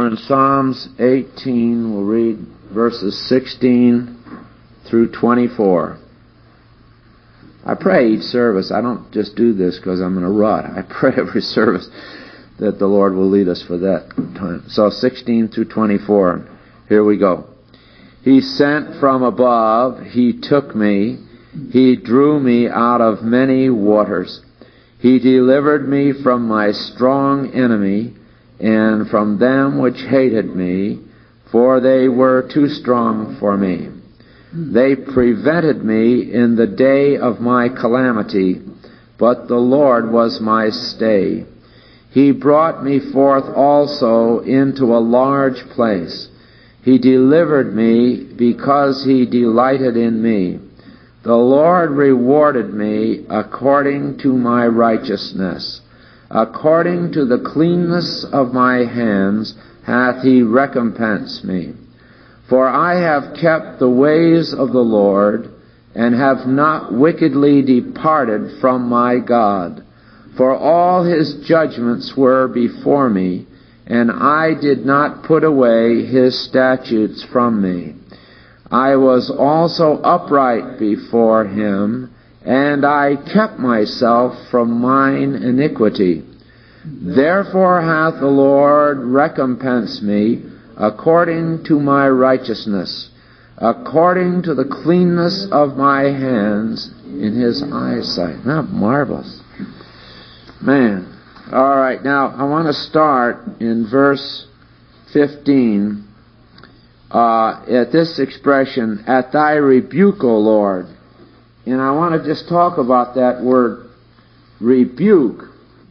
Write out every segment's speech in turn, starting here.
In Psalms 18, we'll read verses 16 through 24. I pray each service, I don't just do this because I'm in a rut. I pray every service that the Lord will lead us for that time. So 16 through 24, here we go. He sent from above, He took me, He drew me out of many waters. He delivered me from my strong enemy, and from them which hated me, for they were too strong for me. They prevented me in the day of my calamity, but the Lord was my stay. He brought me forth also into a large place. He delivered me because He delighted in me. The Lord rewarded me according to my righteousness. According to the cleanness of my hands hath He recompensed me. For I have kept the ways of the Lord, and have not wickedly departed from my God. For all His judgments were before me, and I did not put away His statutes from me. I was also upright before Him, and I kept myself from mine iniquity. Therefore hath the Lord recompensed me according to my righteousness, according to the cleanness of my hands in His eyesight. Not marvelous. Man. All right, now I want to start in verse 15 at this expression, at Thy rebuke, O Lord. And I want to just talk about that word rebuke.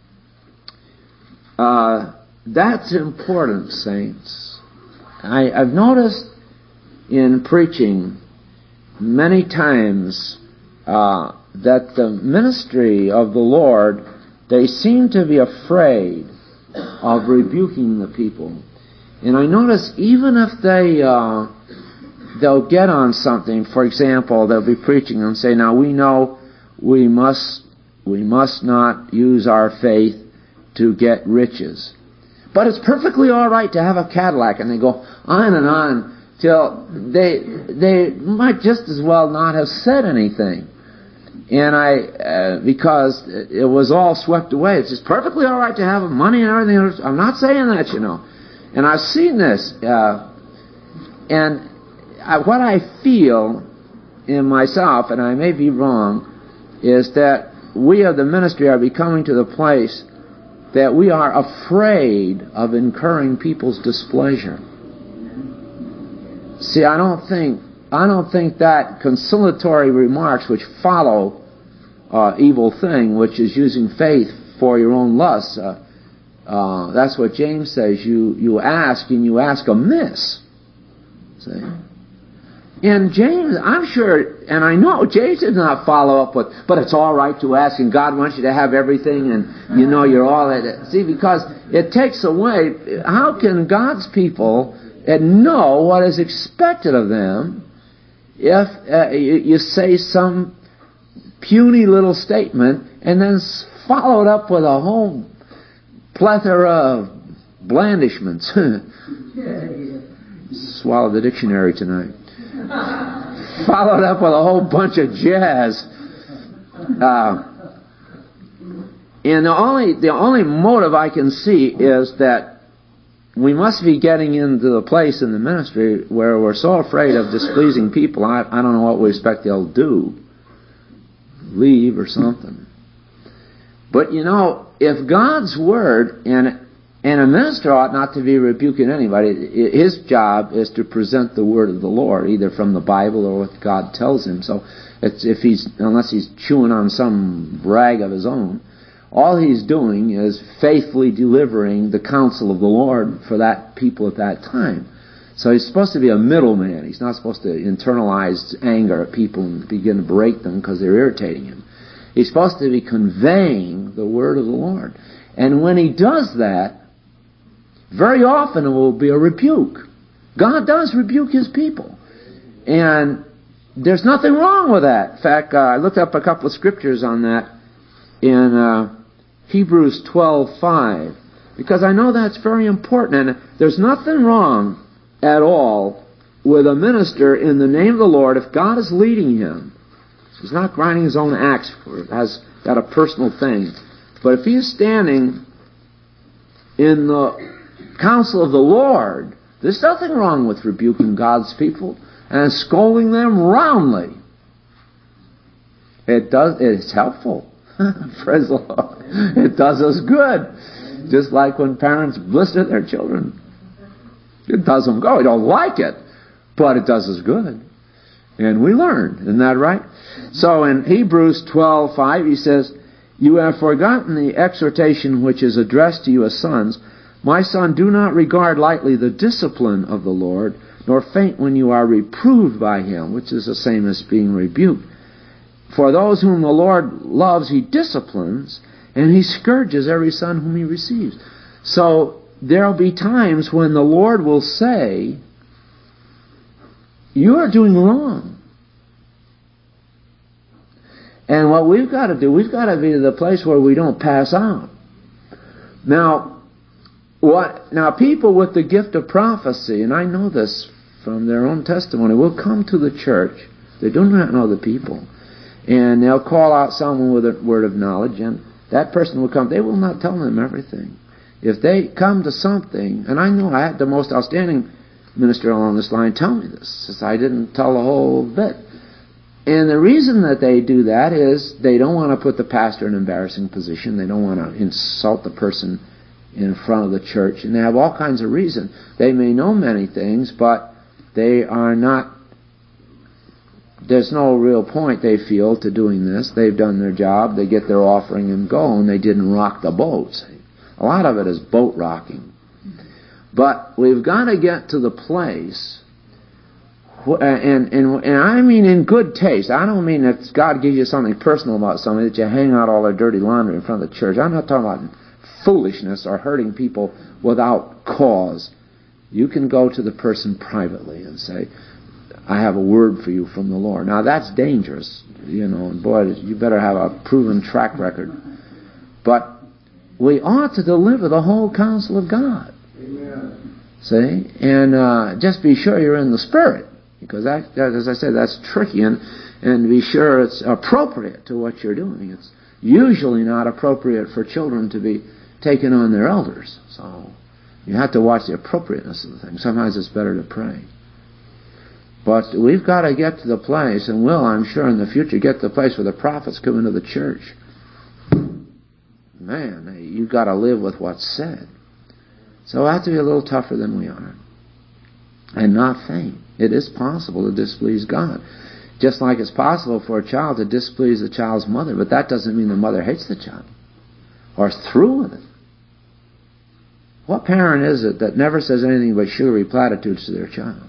That's important, saints. I've noticed in preaching many times that the ministry of the Lord, they seem to be afraid of rebuking the people. And I notice even if they'll get on something, for example, they'll be preaching and say, now we know we must not use our faith to get riches. But it's perfectly all right to have a Cadillac, and they go on and on till they might just as well not have said anything. And because it was all swept away. It's just perfectly all right to have money and everything else. I'm not saying that, you know. And I've seen this, and what I feel in myself, and I may be wrong, is that we of the ministry are becoming to the place that we are afraid of incurring people's displeasure. See, I don't think that conciliatory remarks which follow evil thing, which is using faith for your own lusts, that's what James says. You ask, and you ask amiss. See? And James, I'm sure, and I know James did not follow up with, but it's all right to ask, and God wants you to have everything, and you know you're all at it. See, because it takes away, how can God's people know what is expected of them if you say some puny little statement and then follow it up with a whole plethora of blandishments? Swallowed the dictionary tonight. Followed up with a whole bunch of jazz. And the only motive I can see is that we must be getting into the place in the ministry where we're so afraid of displeasing people, I don't know what we expect they'll do. Leave or something. But you know, if God's Word, and a minister ought not to be rebuking anybody. His job is to present the Word of the Lord, either from the Bible or what God tells him. So, unless he's chewing on some rag of his own, all he's doing is faithfully delivering the counsel of the Lord for that people at that time. So he's supposed to be a middleman. He's not supposed to internalize anger at people and begin to berate them because they're irritating him. He's supposed to be conveying the Word of the Lord. And when he does that, very often it will be a rebuke. God does rebuke His people. And there's nothing wrong with that. In fact, I looked up a couple of scriptures on that in Hebrews 12:5. Because I know that's very important. And there's nothing wrong at all with a minister in the name of the Lord if God is leading him. He's not grinding his own axe, has got a personal thing. But if he's standing in the counsel of the Lord, there's nothing wrong with rebuking God's people and scolding them roundly. It's helpful. Praise the Lord. It does us good. Just like when parents blister their children. It does them good. We don't like it, but it does us good. And we learn. Isn't that right? So in Hebrews 12:5, he says, "You have forgotten the exhortation which is addressed to you as sons. My son, do not regard lightly the discipline of the Lord, nor faint when you are reproved by him," which is the same as being rebuked. "For those whom the Lord loves, he disciplines, and he scourges every son whom he receives." So there will be times when the Lord will say, "You are doing wrong." And what we've got to do, we've got to be to the place where we don't pass out. Now, people with the gift of prophecy, and I know this from their own testimony, will come to the church. They do not know the people. And they'll call out someone with a word of knowledge, and that person will come. They will not tell them everything. If they come to something, and I know I had the most outstanding minister along this line tell me this, since I didn't tell the whole bit. And the reason that they do that is they don't want to put the pastor in an embarrassing position. They don't want to insult the person in front of the church. And they have all kinds of reasons. They may know many things, but they are not, there's no real point, they feel, to doing this. They've done their job, they get their offering and go, and they didn't rock the boat. A lot of it is boat rocking. But we've got to get to the place, and I mean in good taste. I don't mean that God gives you something personal about somebody, that you hang out all their dirty laundry in front of the church. I'm not talking about foolishness or hurting people without cause. You can go to the person privately and say, "I have a word for you from the Lord." Now that's dangerous, and boy, you better have a proven track record. But we ought to deliver the whole counsel of God. Amen. See? And just be sure you're in the Spirit, because that, as I said, that's tricky, and be sure it's appropriate to what you're doing. It's usually not appropriate for children to be taking on their elders. So you have to watch the appropriateness of the thing. Sometimes it's better to pray. But we've got to get to the place, and will, I'm sure, in the future, get to the place where the prophets come into the church. Man, you've got to live with what's said. So I have to be a little tougher than we are. And not faint. It is possible to displease God. Just like it's possible for a child to displease the child's mother, but that doesn't mean the mother hates the child or is through with it. What parent is it that never says anything but sugary platitudes to their child?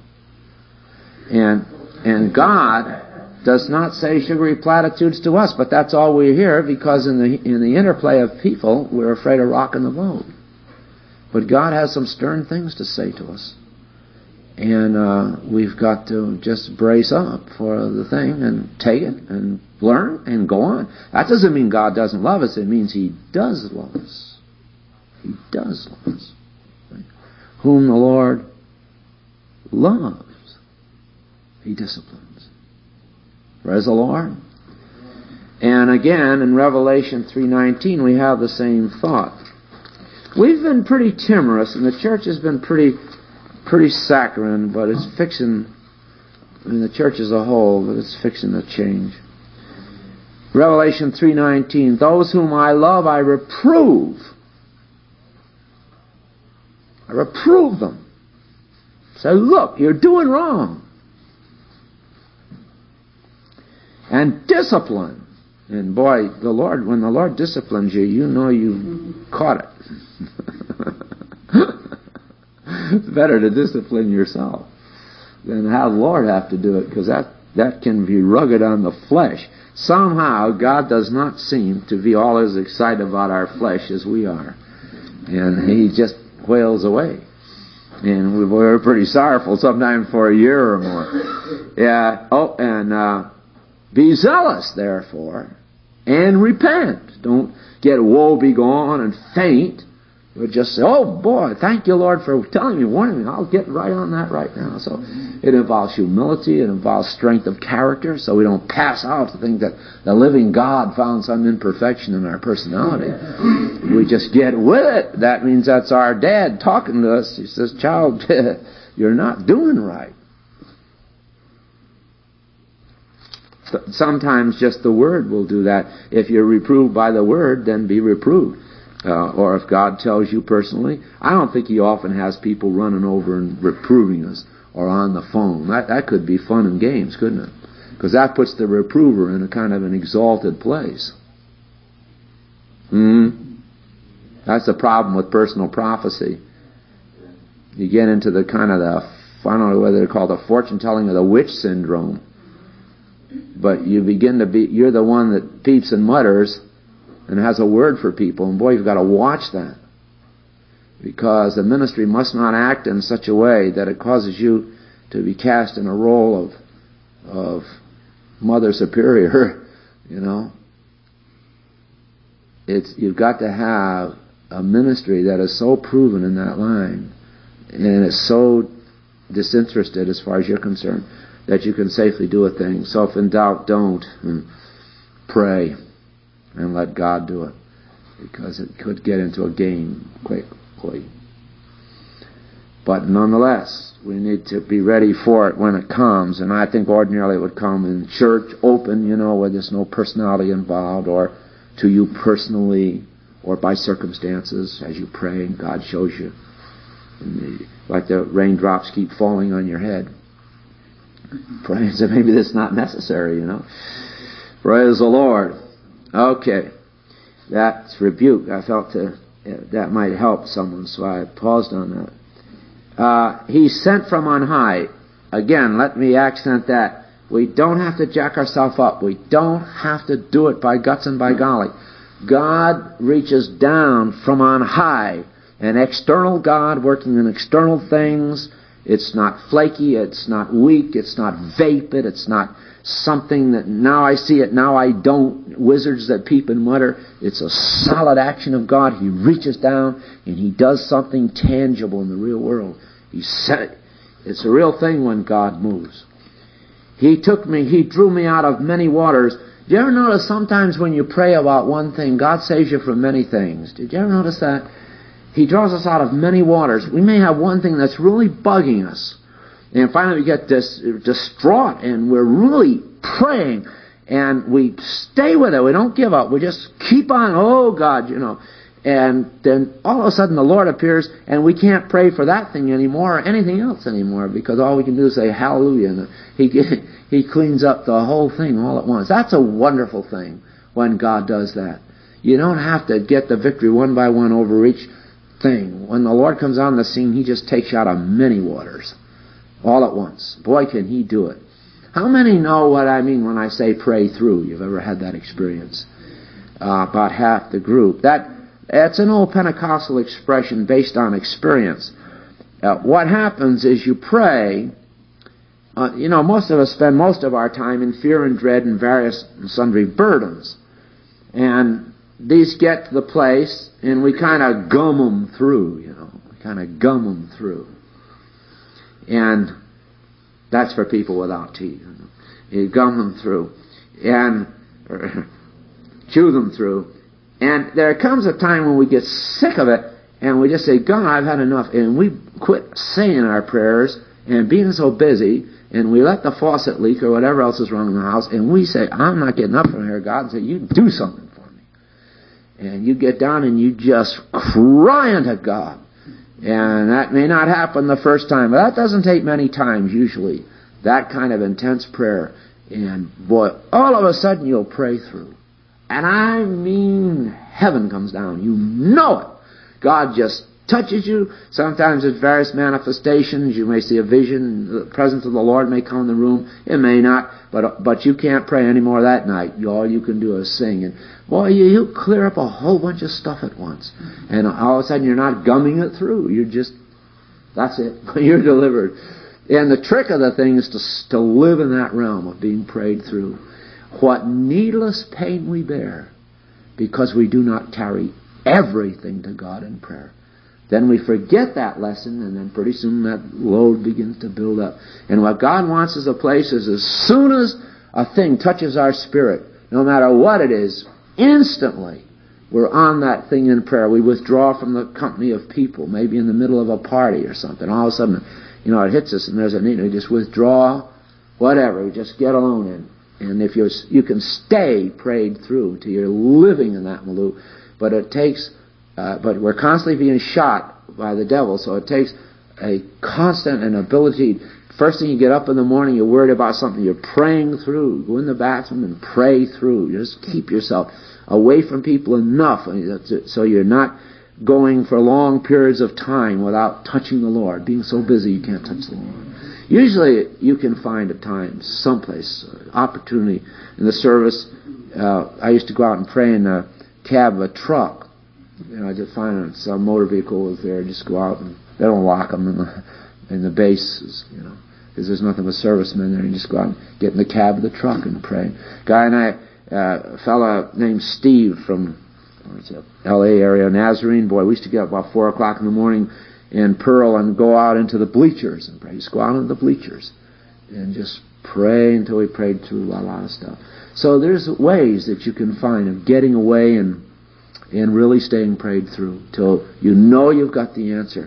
And God does not say sugary platitudes to us, but that's all we hear, because in the interplay of people, we're afraid of rocking the boat. But God has some stern things to say to us. And we've got to just brace up for the thing and take it and learn and go on. That doesn't mean God doesn't love us. It means He does love us. He does love us. Right? Whom the Lord loves, He disciplines. Praise the Lord. And again, in Revelation 3:19, we have the same thought. We've been pretty timorous, and the church has been pretty saccharine, but it's fixing, the church as a whole, but it's fixing to change. Revelation 3:19, "Those whom I love, I reprove." I reprove them. Say, "Look, you're doing wrong." And discipline. And boy, when the Lord disciplines you, you know you caught it. It's better to discipline yourself than have the Lord have to do it, because that can be rugged on the flesh. Somehow, God does not seem to be all as excited about our flesh as we are. And He just wails away. And we're pretty sorrowful sometimes for a year or more. Yeah. Be zealous, therefore, and repent. Don't get woe begone and faint. We'll just say, oh boy, thank you, Lord, for telling me, warning me. I'll get right on that right now. So it involves humility. It involves strength of character, so we don't pass out to think that the living God found some imperfection in our personality. We just get with it. That means that's our dad talking to us. He says, child, you're not doing right. Sometimes just the Word will do that. If you're reproved by the Word, then be reproved. Or if God tells you personally, I don't think He often has people running over and reproving us or on the phone. That could be fun and games, couldn't it? Because that puts the reprover in a kind of an exalted place. That's the problem with personal prophecy. You get into the kind of the, I don't know whether they're called the fortune telling or the witch syndrome. But you begin to be, you're the one that peeps and mutters and has a word for people. And boy, you've got to watch that. Because the ministry must not act in such a way that it causes you to be cast in a role of mother superior, you know. You've got to have a ministry that is so proven in that line and is so disinterested as far as you're concerned that you can safely do a thing. So if in doubt, don't. Pray and let God do it, because it could get into a game quickly. But nonetheless, we need to be ready for it when it comes, and I think ordinarily it would come in church, open, you know, where there's no personality involved, or to you personally, or by circumstances as you pray and God shows you. Like the raindrops keep falling on your head. Pray, so maybe that's not necessary, you know. Praise the Lord. Okay. That's rebuke. I felt that might help someone, so I paused on that. He sent from on high. Again, let me accent that. We don't have to jack ourselves up. We don't have to do it by guts and by golly. God reaches down from on high. An external God working in external things. It's not flaky, it's not weak, it's not vapid, it's not something that now I see it, now I don't, wizards that peep and mutter. It's a solid action of God. He reaches down and He does something tangible in the real world. It's a real thing when God moves. He drew me out of many waters. Did you ever notice sometimes when you pray about one thing, God saves you from many things? Did you ever notice that? He draws us out of many waters. We may have one thing that's really bugging us. And finally we get distraught and we're really praying and we stay with it. We don't give up. We just keep on, oh God, you know. And then all of a sudden the Lord appears and we can't pray for that thing anymore or anything else anymore because all we can do is say hallelujah. And He cleans up the whole thing all at once. That's a wonderful thing when God does that. You don't have to get the victory one by one over each thing. When the Lord comes on the scene, He just takes you out of many waters all at once. Boy, can He do it. How many know what I mean when I say pray through? You've ever had that experience? About half the group. That's an old Pentecostal expression based on experience. What happens is you pray. Most of us spend most of our time in fear and dread and various and sundry burdens. And these get to the place, and we kind of gum them through, We kind of gum them through. And that's for people without teeth. You gum them through. And chew them through. And there comes a time when we get sick of it, and we just say, God, I've had enough. And we quit saying our prayers and being so busy, and we let the faucet leak or whatever else is wrong in the house, and we say, I'm not getting up from here, God, and say, you do something. And you get down and you just cry unto God. And that may not happen the first time, but that doesn't take many times usually. That kind of intense prayer. And boy, all of a sudden you'll pray through. And I mean, heaven comes down. You know it. God just touches you. Sometimes it's various manifestations. You may see a vision. The presence of the Lord may come in the room. It may not. But you can't pray anymore that night. All you can do is sing. And boy, you clear up a whole bunch of stuff at once. And all of a sudden you're not gumming it through. That's it. You're delivered. And the trick of the thing is to live in that realm of being prayed through. What needless pain we bear because we do not carry everything to God in prayer. Then we forget that lesson, and then pretty soon that load begins to build up. And what God wants as a place is, as soon as a thing touches our spirit, no matter what it is, instantly we're on that thing in prayer. We withdraw from the company of people, maybe in the middle of a party or something. All of a sudden, it hits us, and there's a need. We just withdraw, whatever. We just get alone. And if you can stay prayed through till you're living in that milieu, but it takes. But we're constantly being shot by the devil, so it takes a constant and ability. First thing you get up in the morning, you're worried about something, you're praying through. Go in the bathroom and pray through. Just keep yourself away from people enough so you're not going for long periods of time without touching the Lord, being so busy you can't touch the Lord. Usually you can find at times, someplace, opportunity in the service. I used to go out and pray in the cab of a truck. Just find some motor vehicle was there. Just go out, and they don't lock them in the bases, because there's nothing but servicemen there. You just go out and get in the cab of the truck and pray. Guy and I, a fella named Steve from L.A. area, Nazarene boy. We used to get up about 4 o'clock in the morning in Pearl and go out into the bleachers and pray. Just go out into the bleachers and just pray until we prayed through a lot of stuff. So there's ways that you can find of getting away and really staying prayed through till you've got the answer.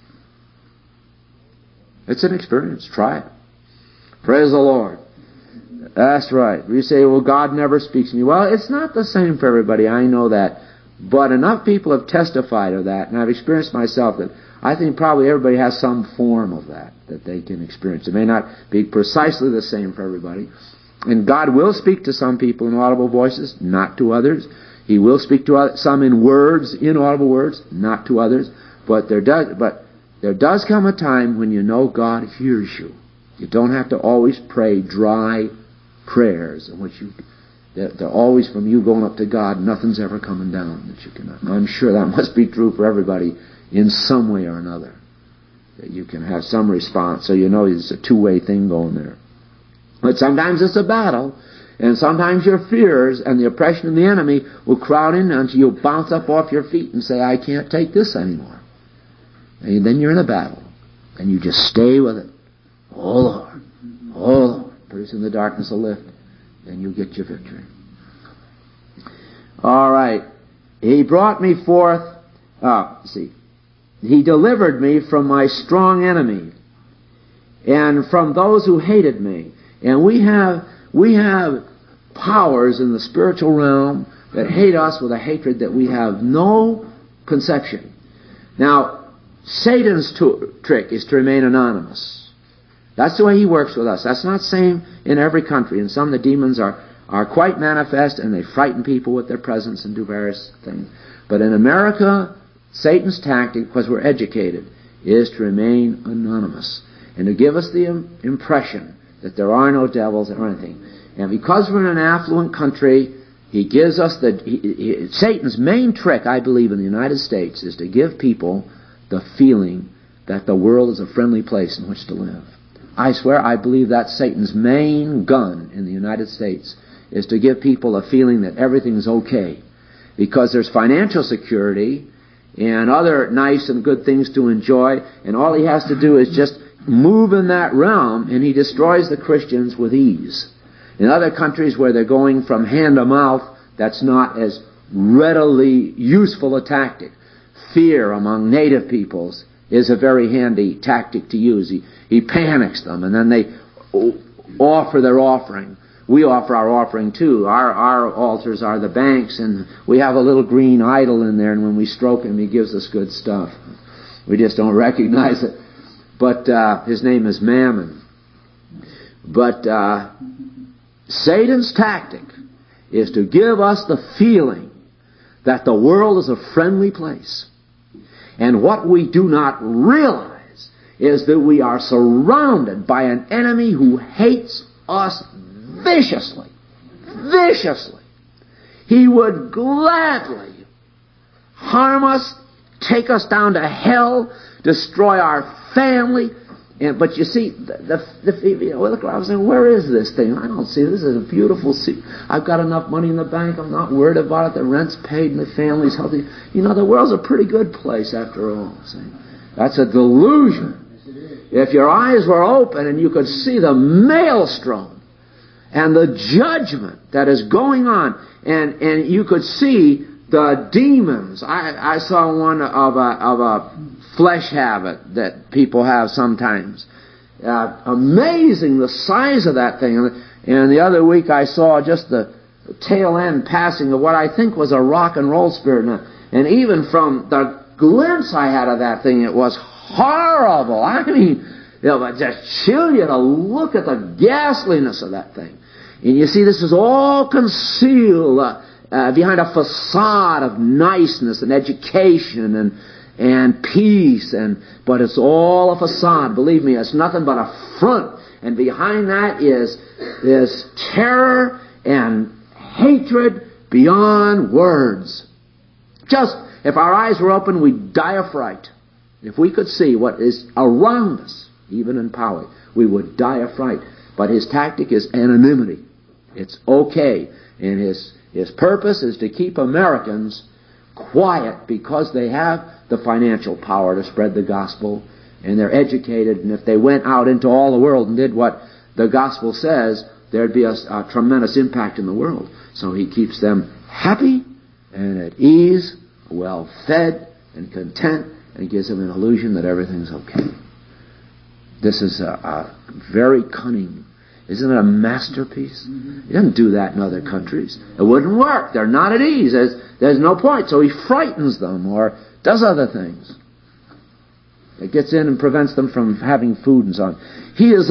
It's an experience. Try it. Praise the Lord. That's right. You say, well, God never speaks to me. Well, it's not the same for everybody. I know that. But enough people have testified of that, and I've experienced myself that I think probably everybody has some form of that they can experience. It may not be precisely the same for everybody. And God will speak to some people in audible voices, not to others. He will speak to some in words, inaudible words, not to others. But there does come a time when God hears you. You don't have to always pray dry prayers in which they're always from you going up to God. Nothing's ever coming down that you cannot. I'm sure that must be true for everybody in some way or another. That you can have some response, so it's a two-way thing going there. But sometimes it's a battle. And sometimes your fears and the oppression of the enemy will crowd in until you'll bounce up off your feet and say, I can't take this anymore. And then you're in a battle. And you just stay with it. Oh, Lord. Oh, Lord. Pretty soon the darkness will lift. Then you'll get your victory. All right. He brought me forth. He delivered me from my strong enemy and from those who hated me. And we have powers in the spiritual realm that hate us with a hatred that we have no conception. Now, Satan's trick is to remain anonymous. That's the way he works with us. That's not the same in every country. In some, the demons are quite manifest, and they frighten people with their presence and do various things. But in America, Satan's tactic, because we're educated, is to remain anonymous and to give us the impression that there are no devils or anything. And because we're in an affluent country, he gives us Satan's main trick, I believe, in the United States is to give people the feeling that the world is a friendly place in which to live. I swear I believe that's Satan's main gun in the United States, is to give people a feeling that everything's okay. Because there's financial security and other nice and good things to enjoy, and all he has to do is just move in that realm, and he destroys the Christians with ease. In other countries where they're going from hand to mouth, that's not as readily useful a tactic. Fear among native peoples is a very handy tactic to use. He panics them, and then they offer their offering. We offer our offering too. Our altars are the banks, and we have a little green idol in there, and when we stroke him, he gives us good stuff. We just don't recognize it. But his name is Mammon. But Satan's tactic is to give us the feeling that the world is a friendly place. And what we do not realize is that we are surrounded by an enemy who hates us viciously. Viciously. He would gladly harm us, take us down to hell, destroy our family, But you see, we look around and say, where is this thing? I don't see it. This is a beautiful sea. I've got enough money in the bank. I'm not worried about it. The rent's paid and the family's healthy. The world's a pretty good place after all. See? That's a delusion. If your eyes were open and you could see the maelstrom and the judgment that is going on, and you could see the demons. I saw one of a flesh habit that people have sometimes. Amazing the size of that thing. And the other week I saw just the tail end passing of what I think was a rock and roll spirit. And even from the glimpse I had of that thing, it was horrible. I mean, it just chill you to look at the ghastliness of that thing. And you see, this is all concealed behind a facade of niceness and education and peace, but it's all a facade. Believe me, it's nothing but a front. And behind that is terror and hatred beyond words. Just, if our eyes were open, we'd die of fright. If we could see what is around us, even in Poway, we would die of fright. But his tactic is anonymity. It's okay. And his purpose is to keep Americans quiet because they have the financial power to spread the gospel, and they're educated, and if they went out into all the world and did what the gospel says, there'd be a tremendous impact in the world. So he keeps them happy and at ease, well fed and content, and gives them an illusion that everything's okay. This is a very cunning. Isn't it a masterpiece? He doesn't do that in other countries. It wouldn't work. They're not at ease. There's no point. So he frightens them or does other things. It gets in and prevents them from having food and so on. He is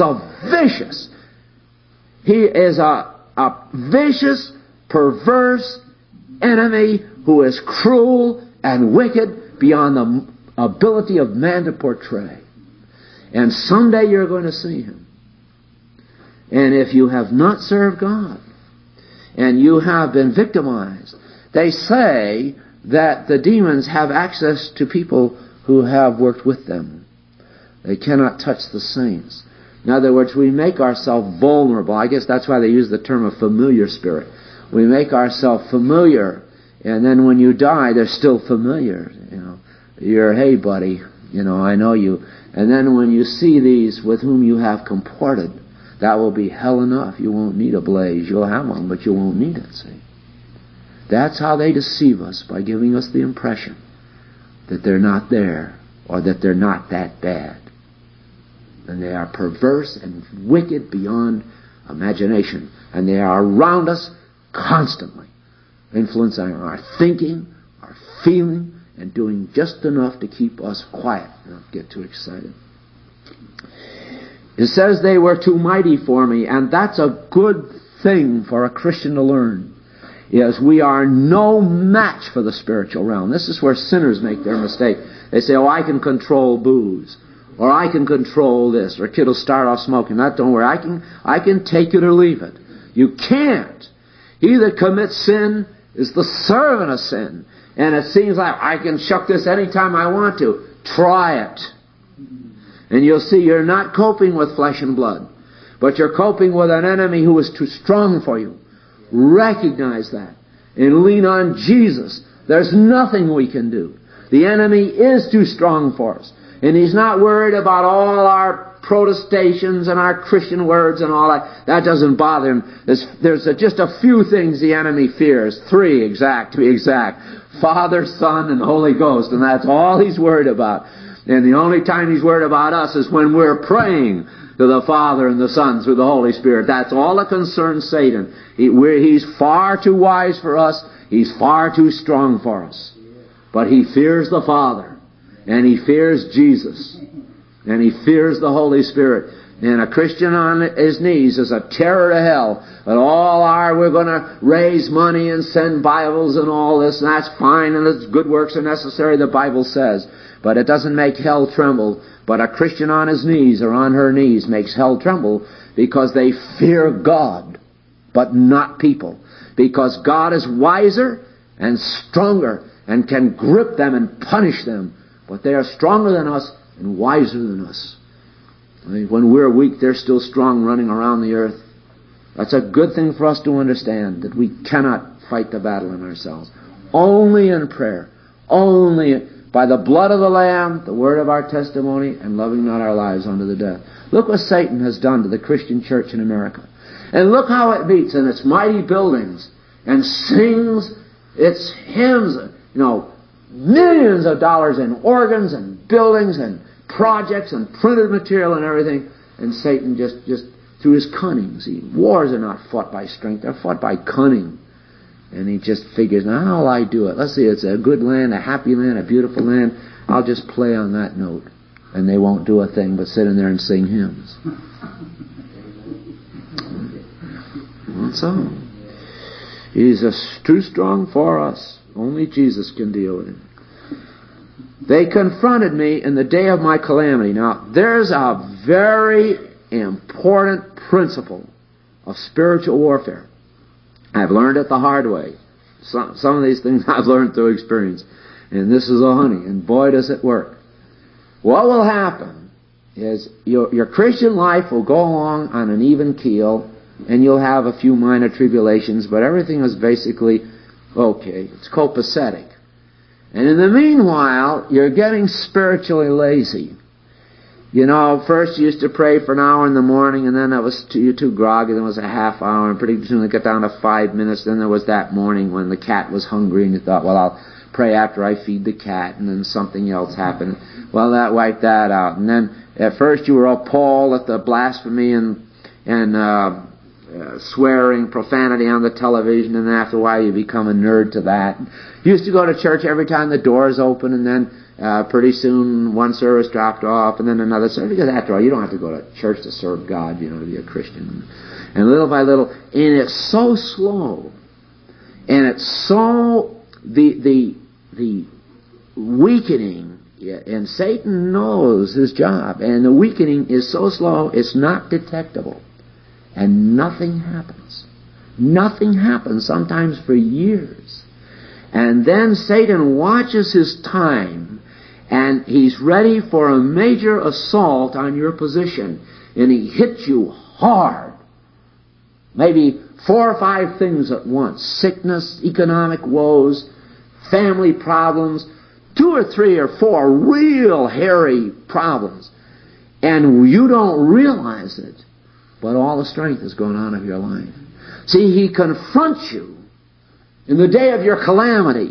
a vicious, perverse enemy who is cruel and wicked beyond the ability of man to portray. And someday you're going to see him. And if you have not served God, and you have been victimized, they say that the demons have access to people who have worked with them. They cannot touch the saints. In other words, we make ourselves vulnerable. I guess that's why they use the term of familiar spirit. We make ourselves familiar, and then when you die, they're still familiar. You're, hey buddy, I know you. And then when you see these with whom you have comported, that will be hell enough. You won't need a blaze. You'll have one, but you won't need it, see. That's how they deceive us, by giving us the impression that they're not there, or that they're not that bad. And they are perverse and wicked beyond imagination. And they are around us constantly, influencing our thinking, our feeling, and doing just enough to keep us quiet. Don't get too excited. It says they were too mighty for me, and that's a good thing for a Christian to learn. Is we are no match for the spiritual realm. This is where sinners make their mistake. They say, I can control booze, or I can control this, or a kid will start off smoking. Don't worry, I can take it or leave it. You can't. He that commits sin is the servant of sin. And it seems like I can shuck this anytime I want to. Try it. And you'll see you're not coping with flesh and blood, but you're coping with an enemy who is too strong for you. Recognize that and lean on Jesus. There's nothing we can do. The enemy is too strong for us, and he's not worried about all our protestations and our Christian words and all that. That doesn't bother him. There's just a few things the enemy fears. 3 to be exact. Father, Son, and Holy Ghost, and that's all he's worried about. And the only time he's worried about us is when we're praying to the Father and the Son through the Holy Spirit. That's all that concerns Satan. He's far too wise for us. He's far too strong for us. But he fears the Father, and he fears Jesus, and he fears the Holy Spirit. And a Christian on his knees is a terror to hell. But we're going to raise money and send Bibles and all this, and that's fine, and it's good works are necessary, the Bible says. But it doesn't make hell tremble. But a Christian on his knees or on her knees makes hell tremble because they fear God, but not people. Because God is wiser and stronger and can grip them and punish them. But they are stronger than us and wiser than us. When we're weak, they're still strong, running around the earth. That's a good thing for us to understand, that we cannot fight the battle in ourselves. Only in prayer. Only by the blood of the Lamb, the word of our testimony, and loving not our lives unto the death. Look what Satan has done to the Christian church in America. And look how it meets in its mighty buildings and sings its hymns, millions of dollars in organs and buildings and projects and printed material and everything. And Satan just through his cunning. See, wars are not fought by strength, they're fought by cunning. And he just figures, now how will I do it? Let's see, it's a good land, a happy land, a beautiful land. I'll just play on that note. And they won't do a thing but sit in there and sing hymns. That's all. He's too strong for us. Only Jesus can deal with him. They confronted me in the day of my calamity. Now, there's a very important principle of spiritual warfare. I've learned it the hard way. Some of these things I've learned through experience. And this is a honey. And boy, does it work. What will happen is your Christian life will go along on an even keel, and you'll have a few minor tribulations, but everything is basically okay. It's copacetic. And in the meanwhile, you're getting spiritually lazy. First you used to pray for an hour in the morning, and then you're too groggy, then it was a half hour, and pretty soon it got down to 5 minutes. Then there was that morning when the cat was hungry, and you thought, well, I'll pray after I feed the cat, and then something else happened. Well, that wiped that out. And then at first you were appalled at the blasphemy and swearing, profanity on the television, and after a while you become a nerd to that. You used to go to church every time the doors open, and then pretty soon one service dropped off, and then another service. Because after all, you don't have to go to church to serve God, to be a Christian. And little by little, and it's so slow, and it's so the weakening, and Satan knows his job, and the weakening is so slow, it's not detectable. And nothing happens. Nothing happens, sometimes for years. And then Satan watches his time, and he's ready for a major assault on your position. And he hits you hard. Maybe 4 or 5 things at once. Sickness, economic woes, family problems, 2 or 3 or 4 real hairy problems. And you don't realize it. But all the strength is going out of your life. See, he confronts you in the day of your calamity.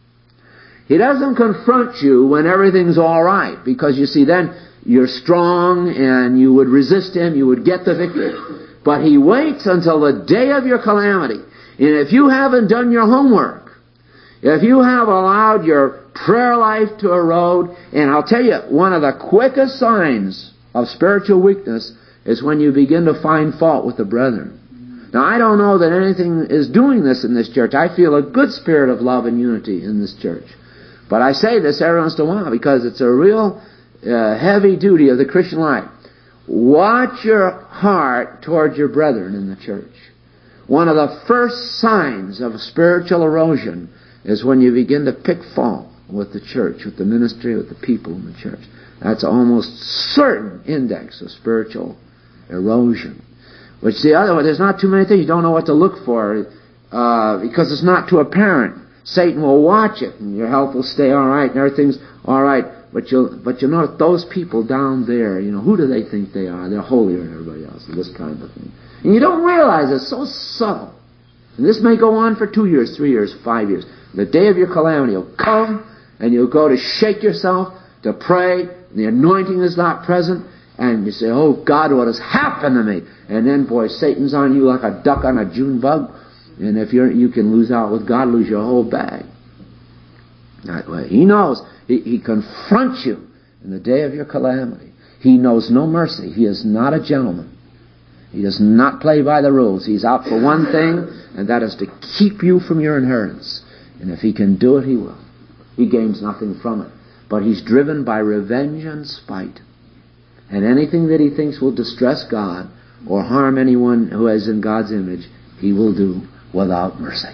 He doesn't confront you when everything's all right, because you see, then you're strong and you would resist him, you would get the victory. But he waits until the day of your calamity. And if you haven't done your homework, if you have allowed your prayer life to erode, and I'll tell you, one of the quickest signs of spiritual weakness is when you begin to find fault with the brethren. Now, I don't know that anything is doing this in this church. I feel a good spirit of love and unity in this church. But I say this every once in a while because it's a real heavy duty of the Christian life. Watch your heart towards your brethren in the church. One of the first signs of spiritual erosion is when you begin to pick fault with the church, with the ministry, with the people in the church. That's almost certain index of spiritual erosion. Which the other one, there's not too many things. You don't know what to look for because it's not too apparent. Satan will watch it, and your health will stay all right, and everything's all right. But you'll know those people down there, who do they think they are? They're holier than everybody else, and this kind of thing. And you don't realize it's so subtle. And this may go on for 2 years, 3 years, 5 years. The day of your calamity will come, and you'll go to shake yourself, to pray, and the anointing is not present, and you say, oh God, what has happened to me? And then, boy, Satan's on you like a duck on a June bug, and if you can lose out with God, lose your whole bag. That way. He knows. He confronts you in the day of your calamity. He knows no mercy. He is not a gentleman. He does not play by the rules. He's out for one thing, and that is to keep you from your inheritance. And if he can do it, he will. He gains nothing from it. But he's driven by revenge and spite. And anything that he thinks will distress God or harm anyone who is in God's image, he will do without mercy.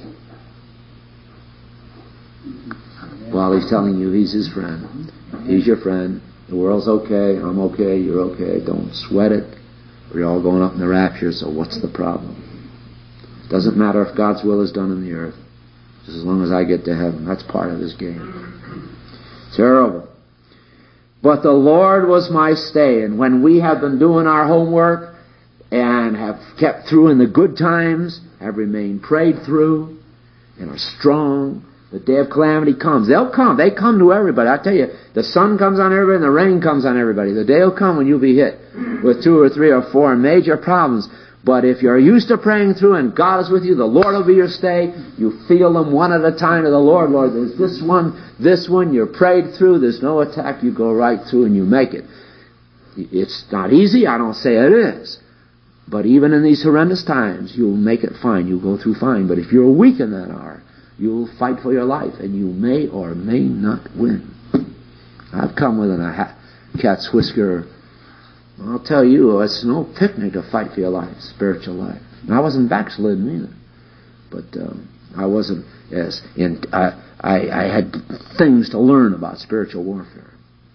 While he's telling you he's his friend. He's your friend. The world's okay, I'm okay, you're okay, don't sweat it. We're all going up in the rapture, so what's the problem? It doesn't matter if God's will is done in the earth. Just as long as I get to heaven. That's part of His game. Terrible. But the Lord was my stay. And when we have been doing our homework and have kept through in the good times, have remained prayed through, and are strong, the day of calamity comes. They'll come. They come to everybody. I tell you, the sun comes on everybody and the rain comes on everybody. The day will come when you'll be hit with 2 or 3 or 4 major problems. But if you're used to praying through and God is with you, the Lord will be your stay. You feel them one at a time to the Lord. Lord, there's this one, you're prayed through, there's no attack, you go right through and you make it. It's not easy, I don't say it is. But even in these horrendous times, you'll make it fine, you'll go through fine. But if you're weak in that hour, you'll fight for your life and you may or may not win. I've come within a cat's whisker. I'll tell you, it's no picnic to fight for your life, spiritual life. And I wasn't backslidden either. But I wasn't as in. I had things to learn about spiritual warfare.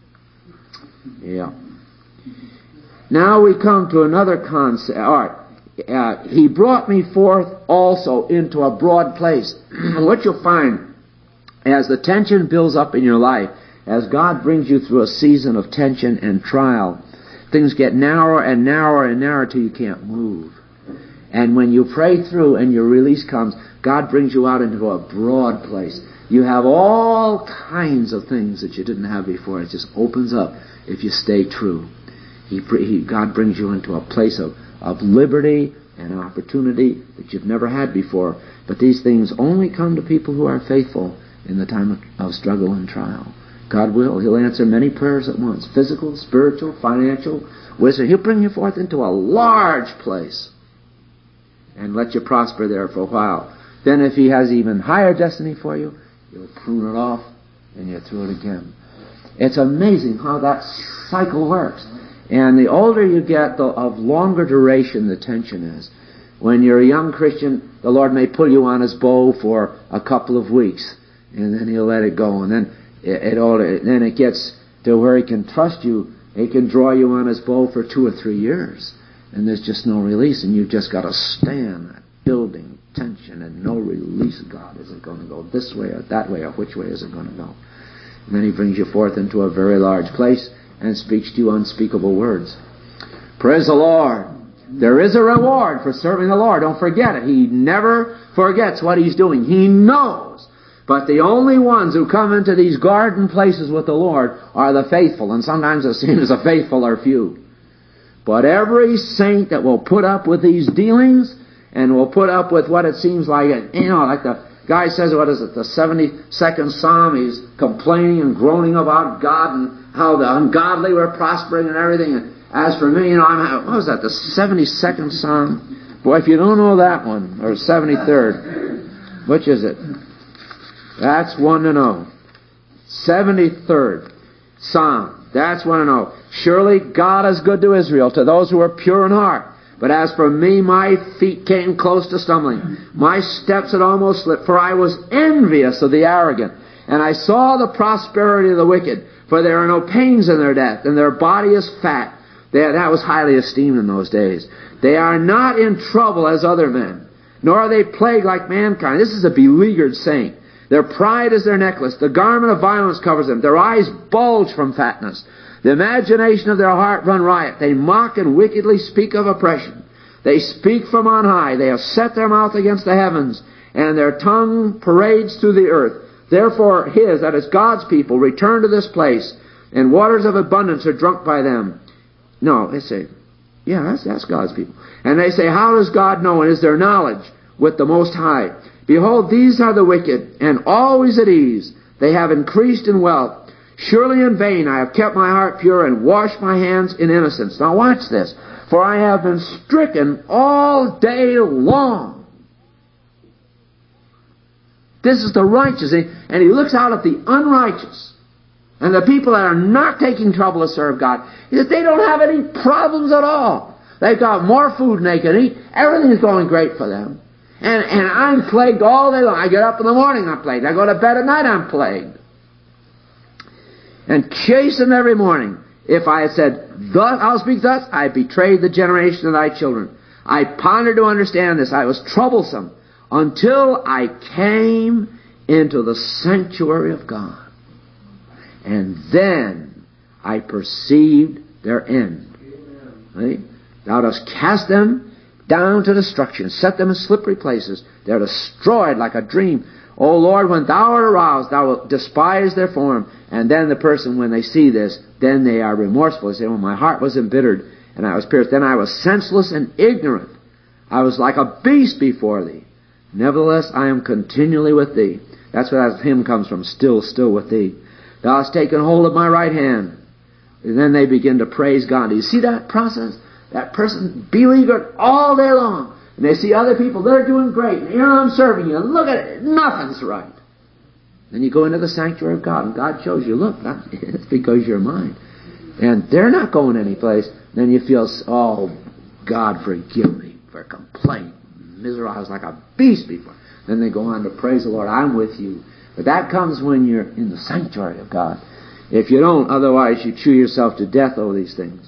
Yeah. Now we come to another concept. All right. He brought me forth also into a broad place. What you'll find as the tension builds up in your life, as God brings you through a season of tension and trial, things get narrower and narrower and narrower till you can't move. And when you pray through and your release comes, God brings you out into a broad place. You have all kinds of things that you didn't have before. It just opens up if you stay true. God brings you into a place of liberty and opportunity that you've never had before. But these things only come to people who are faithful in the time of struggle and trial. God will. He'll answer many prayers at once. Physical, spiritual, financial, wisdom. He'll bring you forth into a large place and let you prosper there for a while. Then if He has even higher destiny for you, He'll prune it off and you're through it again. It's amazing how that cycle works. And the older you get, the of longer duration the tension is. When you're a young Christian, the Lord may pull you on His bow for a couple of weeks and then He'll let it go. And then it gets to where He can trust you. He can draw you on His bow for 2 or 3 years. And there's just no release. And you've just got to stand that building tension and no release. God, is it going to go this way or that way, or which way is it going to go? And then He brings you forth into a very large place and speaks to you unspeakable words. Praise the Lord. There is a reward for serving the Lord. Don't forget it. He never forgets what He's doing. He knows. But the only ones who come into these garden places with the Lord are the faithful. And sometimes it seems the faithful are few. But every saint that will put up with these dealings and will put up with what it seems like, like the guy says, what is it, the 72nd Psalm, he's complaining and groaning about God and how the ungodly were prospering and everything. And as for me, what was that, the 72nd Psalm? Boy, if you don't know that one, or 73rd, which is it? That's one to know. 73rd Psalm. That's one to know. Surely God is good to Israel, to those who are pure in heart. But as for me, my feet came close to stumbling. My steps had almost slipped, for I was envious of the arrogant. And I saw the prosperity of the wicked, for there are no pains in their death, and their body is fat. That was highly esteemed in those days. They are not in trouble as other men, nor are they plagued like mankind. This is a beleaguered saint. Their pride is their necklace. The garment of violence covers them. Their eyes bulge from fatness. The imagination of their heart run riot. They mock and wickedly speak of oppression. They speak from on high. They have set their mouth against the heavens, and their tongue parades through the earth. Therefore that is God's people, return to this place, and waters of abundance are drunk by them. No, they say, yeah, that's God's people. And they say, how does God know, and is there knowledge with the Most High? Behold, these are the wicked, and always at ease. They have increased in wealth. Surely in vain I have kept my heart pure and washed my hands in innocence. Now watch this. For I have been stricken all day long. This is the righteous. And he looks out at the unrighteous and the people that are not taking trouble to serve God. He says they don't have any problems at all. They've got more food than they can eat. Everything is going great for them. And I'm plagued all day long. I get up in the morning, I'm plagued. I go to bed at night, I'm plagued. And chastened every morning. If I had said, thus, I'll speak thus, I betrayed the generation of thy children. I pondered to understand this. I was troublesome until I came into the sanctuary of God. And then I perceived their end. Right? Thou dost cast them down to destruction, set them in slippery places. They are destroyed like a dream. O Lord, when thou art aroused, thou wilt despise their form. And then the person, when they see this, then they are remorseful. They say, oh, my heart was embittered, and I was pierced. Then I was senseless and ignorant. I was like a beast before thee. Nevertheless, I am continually with thee. That's where that hymn comes from, still with thee. Thou hast taken hold of my right hand. And then they begin to praise God. Do you see that process? That person beleaguered all day long. And they see other people, they're doing great. And here I'm serving you. And look at it. Nothing's right. Then you go into the sanctuary of God, and God shows you, look, it's because you're mine. And they're not going anyplace. Then you feel, oh, God, forgive me for complaint. Miserable, I was like a beast before. Then they go on to praise the Lord, I'm with you. But that comes when you're in the sanctuary of God. If you don't, otherwise you chew yourself to death over these things.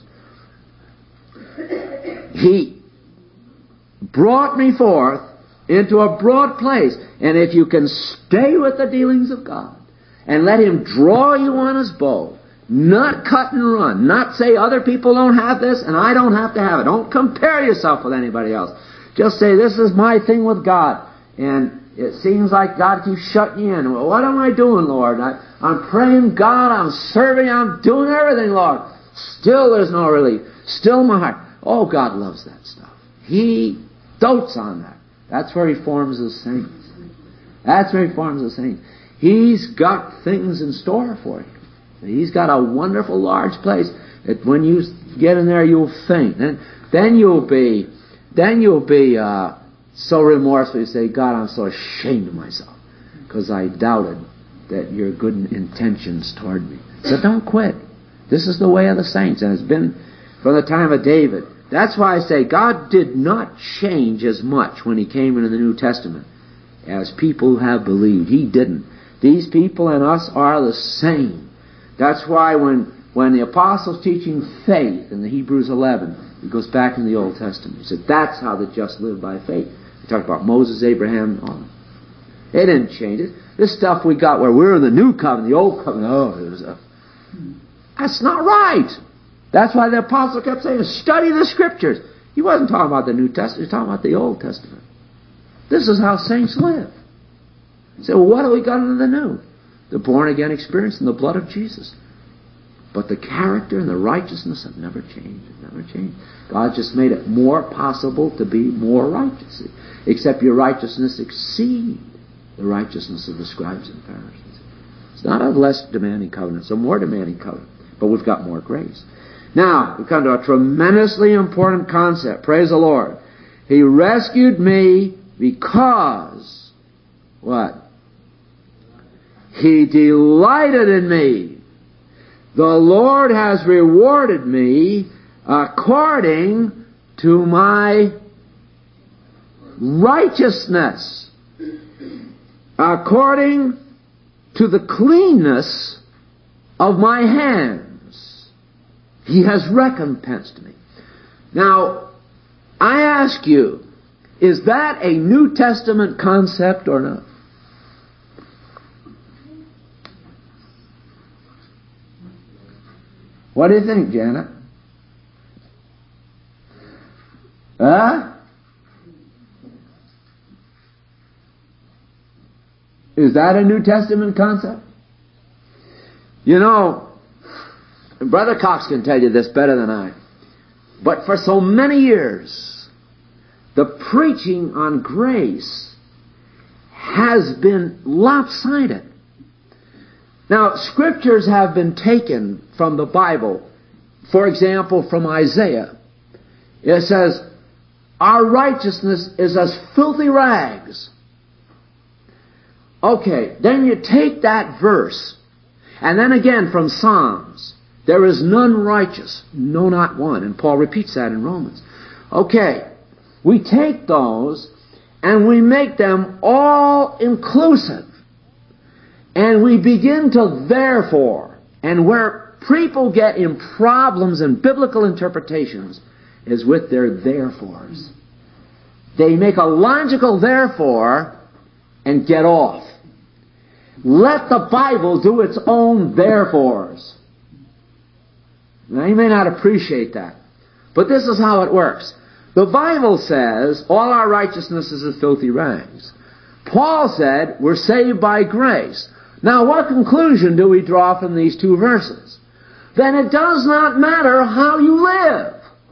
He brought me forth into a broad place. And if you can stay with the dealings of God and let Him draw you on His bow, not cut and run, not say other people don't have this and I don't have to have it. Don't compare yourself with anybody else. Just say, this is my thing with God. And it seems like God keeps shutting you in. Well, what am I doing, Lord? I'm praying God, I'm serving, I'm doing everything, Lord. Still there's no relief. Still my heart. Oh, God loves that stuff. He dotes on that. That's where He forms the saints. That's where He forms the saints. He's got things in store for you. He's got a wonderful large place that when you get in there you'll faint. Then you'll be so remorseful. You say, God, I'm so ashamed of myself because I doubted that your good intentions toward me. So don't quit. This is the way of the saints, and it's been from the time of David. That's why I say God did not change as much when He came into the New Testament as people have believed. He didn't. These people and us are the same. That's why when the apostles teaching faith in the Hebrews 11, it goes back in the Old Testament. He said that's how the just live by faith. He talked about Moses, Abraham, and all that. They didn't change it. This stuff we got where we're in the New Covenant, the Old Covenant, that's not right. That's why the apostle kept saying, study the Scriptures. He wasn't talking about the New Testament, he was talking about the Old Testament. This is how saints live. You say, well, what have we got in the New? The born-again experience in the blood of Jesus. But the character and the righteousness have never changed. Never changed. God just made it more possible to be more righteous. Except your righteousness exceed the righteousness of the scribes and Pharisees. It's not a less demanding covenant. It's a more demanding covenant. But we've got more grace. Now, we come to a tremendously important concept. Praise the Lord. He rescued me because, what? He delighted in me. The Lord has rewarded me according to my righteousness, according to the cleanness of my hands. He has recompensed me. Now, I ask you, is that a New Testament concept or not? What do you think, Janet? Huh? Is that a New Testament concept? You know, Brother Cox can tell you this better than I. But for so many years, the preaching on grace has been lopsided. Now, scriptures have been taken from the Bible. For example, from Isaiah. It says, our righteousness is as filthy rags. Okay, then you take that verse, and then again from Psalms, there is none righteous, no, not one. And Paul repeats that in Romans. Okay, we take those, and we make them all inclusive. And we begin to therefore, and we're people get in problems in biblical interpretations is with their therefores. They make a logical therefore and get off. Let the Bible do its own therefores. Now, you may not appreciate that, but this is how it works. The Bible says all our righteousness is as filthy rags. Paul said we're saved by grace. Now, what conclusion do we draw from these two verses? Then it does not matter how you live.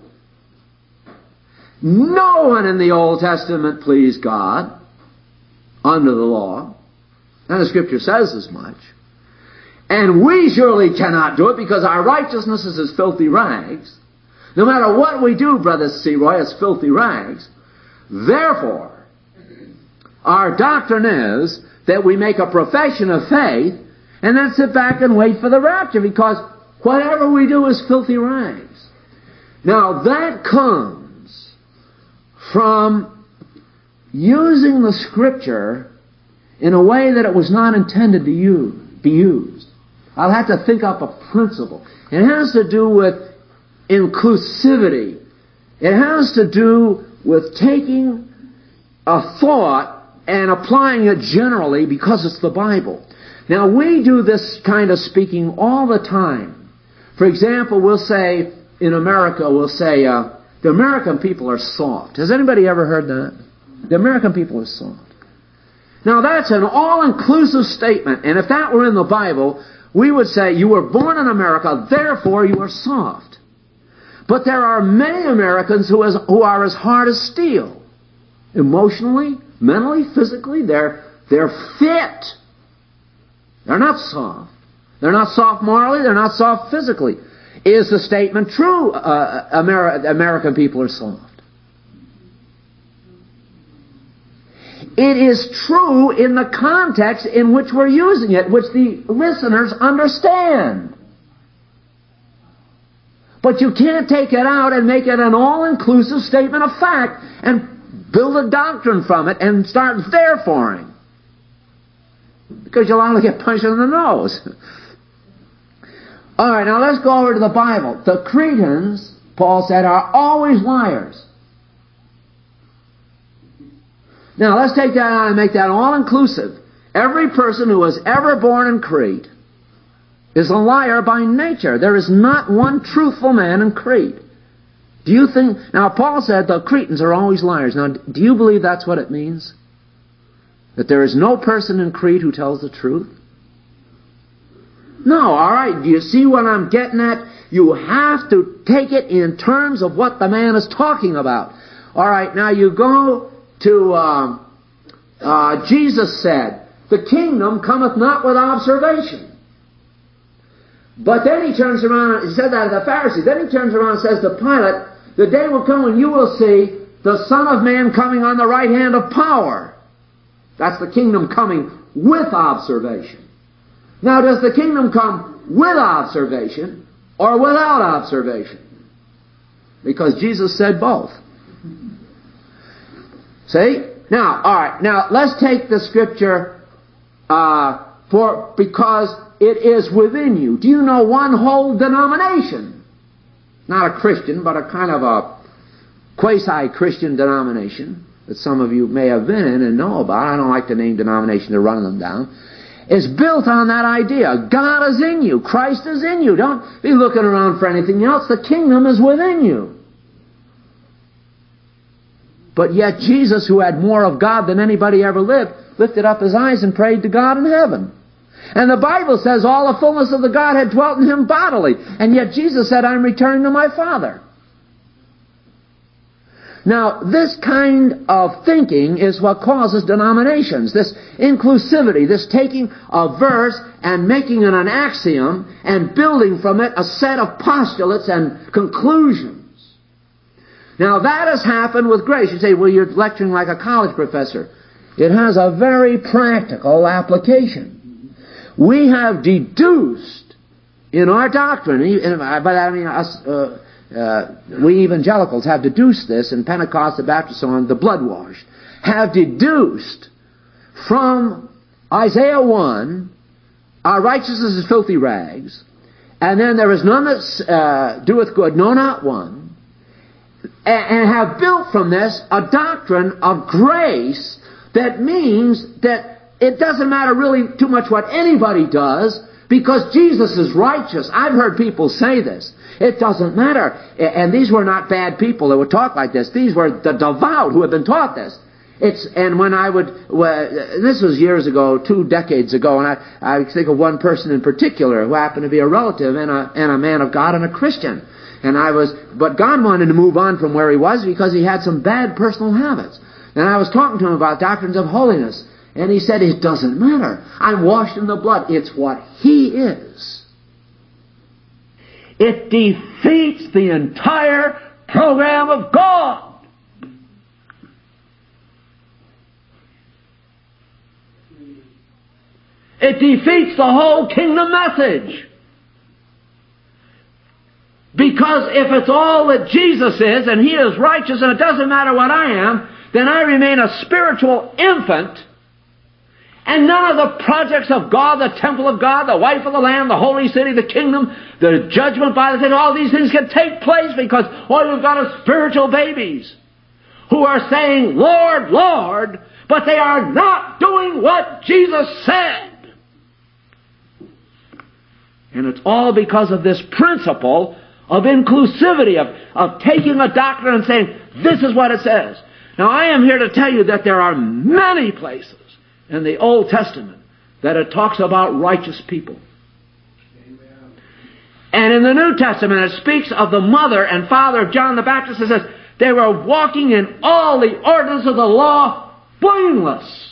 No one in the Old Testament pleased God under the law. And the Scripture says as much. And we surely cannot do it because our righteousness is as filthy rags. No matter what we do, Brother Seroy, it's filthy rags. Therefore, our doctrine is that we make a profession of faith and then sit back and wait for the rapture because whatever we do is filthy rags. Now, that comes from using the Scripture in a way that it was not intended to be used. I'll have to think up a principle. It has to do with inclusivity. It has to do with taking a thought and applying it generally because it's the Bible. Now, we do this kind of speaking all the time. For example, we'll say, in America, we'll say, the American people are soft. Has anybody ever heard that? The American people are soft. Now, that's an all-inclusive statement, and if that were in the Bible, we would say, you were born in America, therefore you are soft. But there are many Americans who are as hard as steel. Emotionally, mentally, physically, they're fit. They're not soft. They're not soft morally, they're not soft physically. Is the statement true? American people are soft. It is true in the context in which we're using it, which the listeners understand. But you can't take it out and make it an all-inclusive statement of fact and build a doctrine from it and start thereforeing. Because you'll only get punched in the nose. All right, now let's go over to the Bible. The Cretans, Paul said, are always liars. Now, let's take that out and make that all-inclusive. Every person who was ever born in Crete is a liar by nature. There is not one truthful man in Crete. Do you think... Now, Paul said the Cretans are always liars. Now, do you believe that's what it means? That there is no person in Crete who tells the truth? No, all right. Do you see what I'm getting at? You have to take it in terms of what the man is talking about. All right, now you go to Jesus said, the kingdom cometh not with observation. But then he turns around, he said that to the Pharisees. Then he turns around and says to Pilate, the day will come when you will see the Son of Man coming on the right hand of power. That's the kingdom coming with observation. Now, does the kingdom come with observation or without observation? Because Jesus said both. See? Now, all right. Now, let's take the Scripture because it is within you. Do you know one whole denomination? Not a Christian, but a kind of a quasi-Christian denomination that some of you may have been in and know about. I don't like to name denominations or run them down. It's built on that idea. God is in you. Christ is in you. Don't be looking around for anything else. The kingdom is within you. But yet Jesus, who had more of God than anybody ever lived, lifted up his eyes and prayed to God in heaven. And the Bible says all the fullness of the Godhead dwelt in him bodily. And yet Jesus said, I'm returning to my Father. Now, this kind of thinking is what causes denominations. This inclusivity, this taking a verse and making it an axiom and building from it a set of postulates and conclusions. Now, that has happened with grace. You say, well, you're lecturing like a college professor. It has a very practical application. We have deduced in our doctrine, by that I mean us, we evangelicals have deduced this, and Pentecost, the Baptists, so on, the blood-washed, have deduced from Isaiah 1, our righteousness is filthy rags, and then there is none that doeth good, no, not one, and have built from this a doctrine of grace that means that it doesn't matter really too much what anybody does, because Jesus is righteous. I've heard people say this. It doesn't matter. And these were not bad people that would talk like this. These were the devout who had been taught this. And when I would, this was years ago, 2 decades ago, and I think of one person in particular who happened to be a relative and a man of God and a Christian. But God wanted to move on from where he was because he had some bad personal habits. And I was talking to him about doctrines of holiness. And he said, it doesn't matter. I'm washed in the blood. It's what he is. It defeats the entire program of God. It defeats the whole kingdom message. Because if it's all that Jesus is, and he is righteous, and it doesn't matter what I am, then I remain a spiritual infant. And none of the projects of God, the temple of God, the wife of the Lamb, the holy city, the kingdom, the judgment by the dead, all these things can take place because all you've got is spiritual babies who are saying, Lord, Lord, but they are not doing what Jesus said. And it's all because of this principle of inclusivity, of taking a doctrine and saying, this is what it says. Now I am here to tell you that there are many places in the Old Testament that it talks about righteous people. Amen. And in the New Testament it speaks of the mother and father of John the Baptist. It says they were walking in all the ordinance of the law blameless.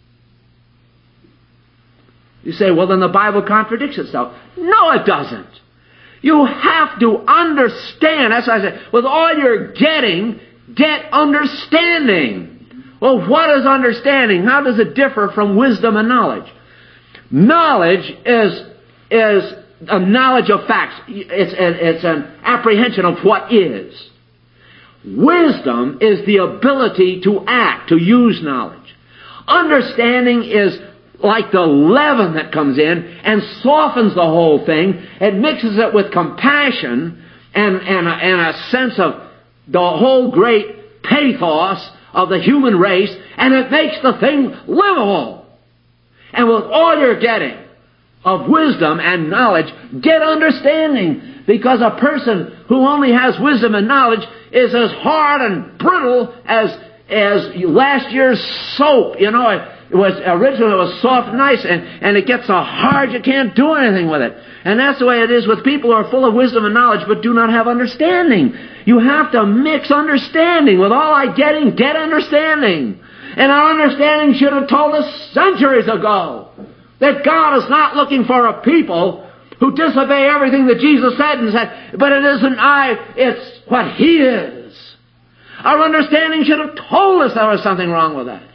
You say, well then the Bible contradicts itself. No, it doesn't. You have to understand. That's why I say, with all you're getting, get understanding. Well, what is understanding? How does it differ from wisdom and knowledge? Knowledge is a knowledge of facts. It's an apprehension of what is. Wisdom is the ability to act, to use knowledge. Understanding is like the leaven that comes in and softens the whole thing. It mixes it with compassion and a sense of the whole great pathos of the human race, and it makes the thing livable. And with all you're getting of wisdom and knowledge, get understanding. Because a person who only has wisdom and knowledge is as hard and brittle as last year's soap. You know, originally it was soft and nice, and it gets so hard you can't do anything with it. And that's the way it is with people who are full of wisdom and knowledge but do not have understanding. You have to mix understanding with all I getting, get understanding. And our understanding should have told us centuries ago that God is not looking for a people who disobey everything that Jesus said and said, but it isn't I, it's what He is. Our understanding should have told us there was something wrong with that.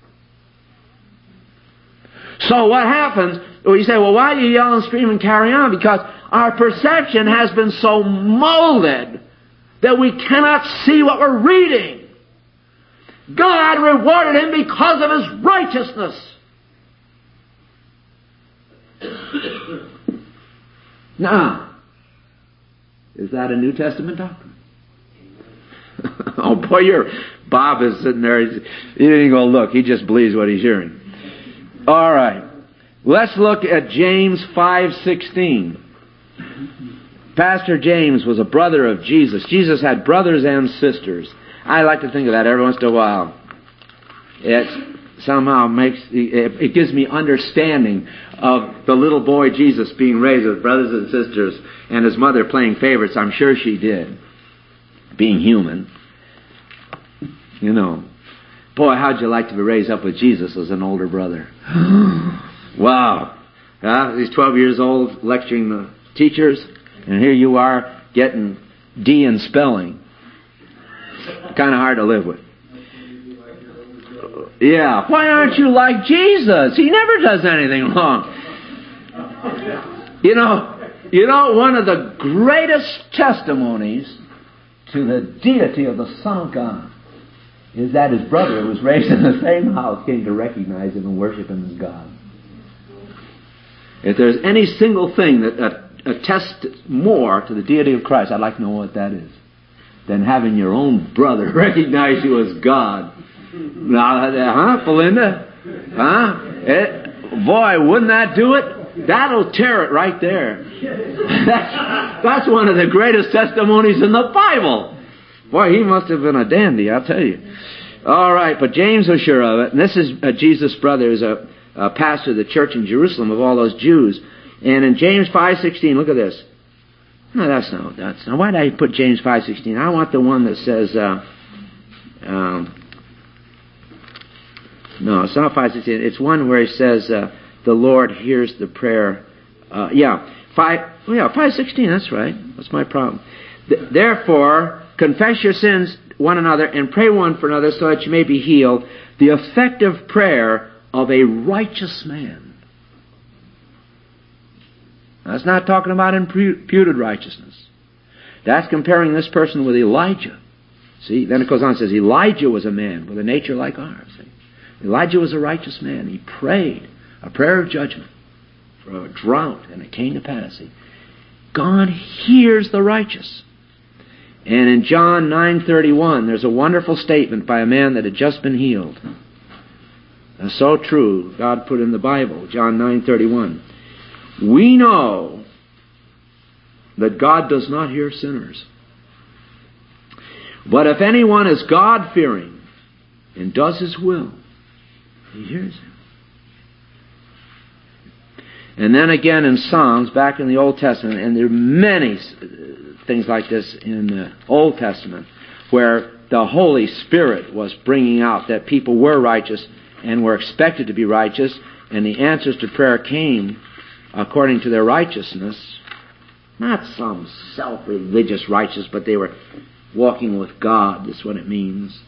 So what happens, well, you say, well, why do you yell and scream and carry on? Because our perception has been so molded that we cannot see what we're reading. God rewarded him because of his righteousness. Now, is that a New Testament doctrine? Oh boy, Bob is sitting there. He didn't even go look. He just believes what he's hearing. All right. Let's look at James 5:16. Pastor James was a brother of Jesus. Jesus had brothers and sisters. I like to think of that every once in a while. It somehow it gives me understanding of the little boy Jesus being raised with brothers and sisters and his mother playing favorites. I'm sure she did, being human. You know, boy, how'd you like to be raised up with Jesus as an older brother? Wow. He's 12 years old lecturing the teachers, and here you are getting D in spelling. Kind of hard to live with. Yeah, why aren't you like Jesus? He never does anything wrong. You know, one of the greatest testimonies to the deity of the Son of God is that his brother, who was raised in the same house, came to recognize him and worship him as God. If there's any single thing that attest more to the deity of Christ, I'd like to know what that is, than having your own brother recognize you as God. Now, Belinda? Boy, wouldn't that do it? That'll tear it right there. That's one of the greatest testimonies in the Bible. Boy, he must have been a dandy, I'll tell you. All right, but James was sure of it. And this is Jesus' brother, is a pastor of the church in Jerusalem of all those Jews. And in James 5:16, look at this. No, that's not. Why did I put James 5:16? I want the one that says, no, it's not 5:16. It's one where he says, the Lord hears the prayer. 5:16, that's right. That's my problem. Therefore, confess your sins one another and pray one for another so that you may be healed. The effective prayer of a righteous man. That's not talking about imputed righteousness. That's comparing this person with Elijah. See, then it goes on and says, Elijah was a man with a nature like ours. See? Elijah was a righteous man. He prayed a prayer of judgment for a drought, and it came to pass. See? God hears the righteous. And in John 9:31, there's a wonderful statement by a man that had just been healed. That's so true. God put in the Bible, John 9:31. We know that God does not hear sinners. But if anyone is God-fearing and does His will, He hears him. And then again in Psalms, back in the Old Testament, and there are many things like this in the Old Testament, where the Holy Spirit was bringing out that people were righteous and were expected to be righteous, and the answers to prayer came according to their righteousness. Not some self-religious righteous, but they were walking with God. That's what it means.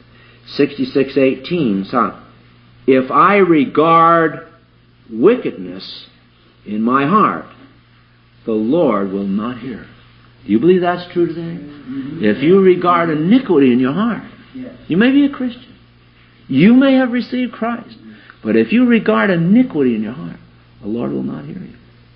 66:18. So, if I regard wickedness in my heart, the Lord will not hear. Do you believe that's true today? Mm-hmm. If you regard iniquity in your heart, you may be a Christian. You may have received Christ. But if you regard iniquity in your heart, the Lord will not hear you.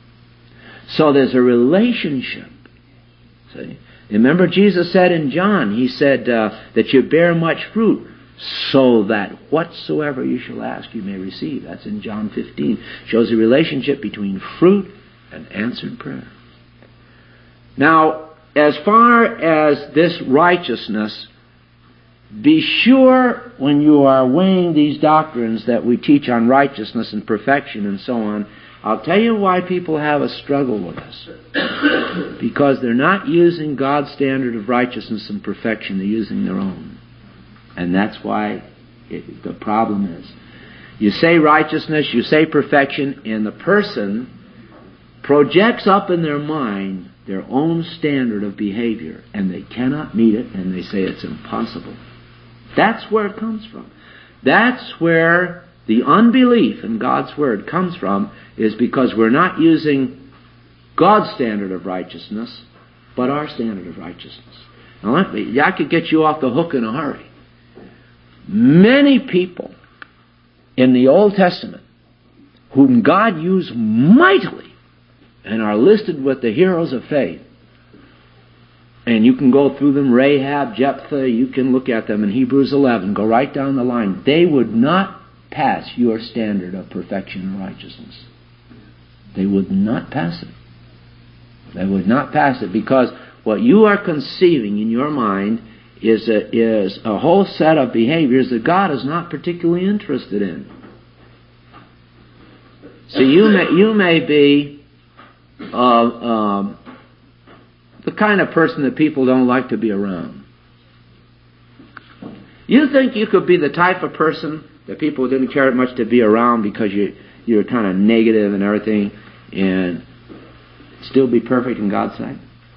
So there's a relationship. See? Remember Jesus said in John, He said that you bear much fruit, so that whatsoever you shall ask you may receive. That's in John 15. Shows a relationship between fruit and answered prayer. Now, as far as this righteousness, be sure when you are weighing these doctrines that we teach on righteousness and perfection and so on, I'll tell you why people have a struggle with us. Because they're not using God's standard of righteousness and perfection, they're using their own. And that's why the problem is. You say righteousness, you say perfection, and the person projects up in their mind their own standard of behavior, and they cannot meet it, and they say it's impossible. That's where it comes from. That's where the unbelief in God's Word comes from, is because we're not using God's standard of righteousness, but our standard of righteousness. Now, I could get you off the hook in a hurry. Many people in the Old Testament whom God used mightily and are listed with the heroes of faith. And you can go through them, Rahab, Jephthah, you can look at them in Hebrews 11, go right down the line. They would not pass your standard of perfection and righteousness. They would not pass it. They would not pass it because what you are conceiving in your mind is a whole set of behaviors that God is not particularly interested in. So you may be the kind of person that people don't like to be around. You think you could be the type of person that people didn't care much to be around because you're kind of negative and everything, and still be perfect in God's sight?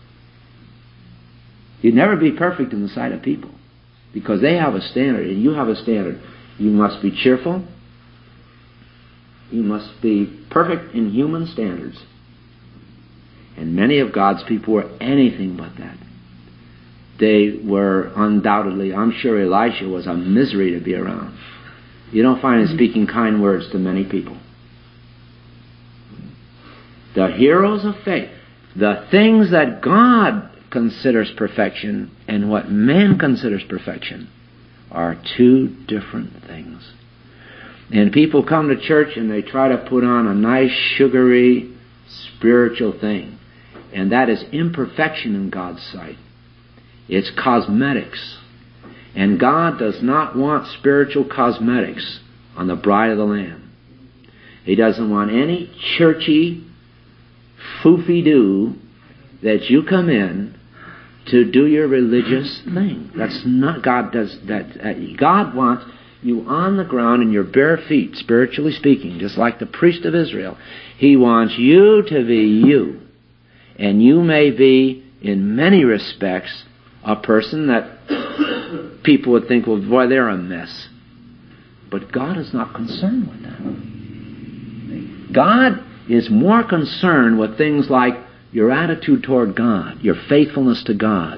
You'd never be perfect in the sight of people because they have a standard and you have a standard. You must be cheerful. You must be perfect in human standards. And many of God's people were anything but that. They were undoubtedly, I'm sure Elisha was a misery to be around. You don't find him speaking kind words to many people. The heroes of faith. The things that God considers perfection and what man considers perfection are two different things. And people come to church and they try to put on a nice, sugary, spiritual thing. And that is imperfection in God's sight. It's cosmetics. And God does not want spiritual cosmetics on the bride of the Lamb. He doesn't want any churchy, foofy-doo that you come in to do your religious thing. That's not, God does that. God wants you on the ground in your bare feet, spiritually speaking, just like the priest of Israel. He wants you to be you. And you may be, in many respects, a person that people would think, well, boy, they're a mess. But God is not concerned with that. God is more concerned with things like your attitude toward God, your faithfulness to God,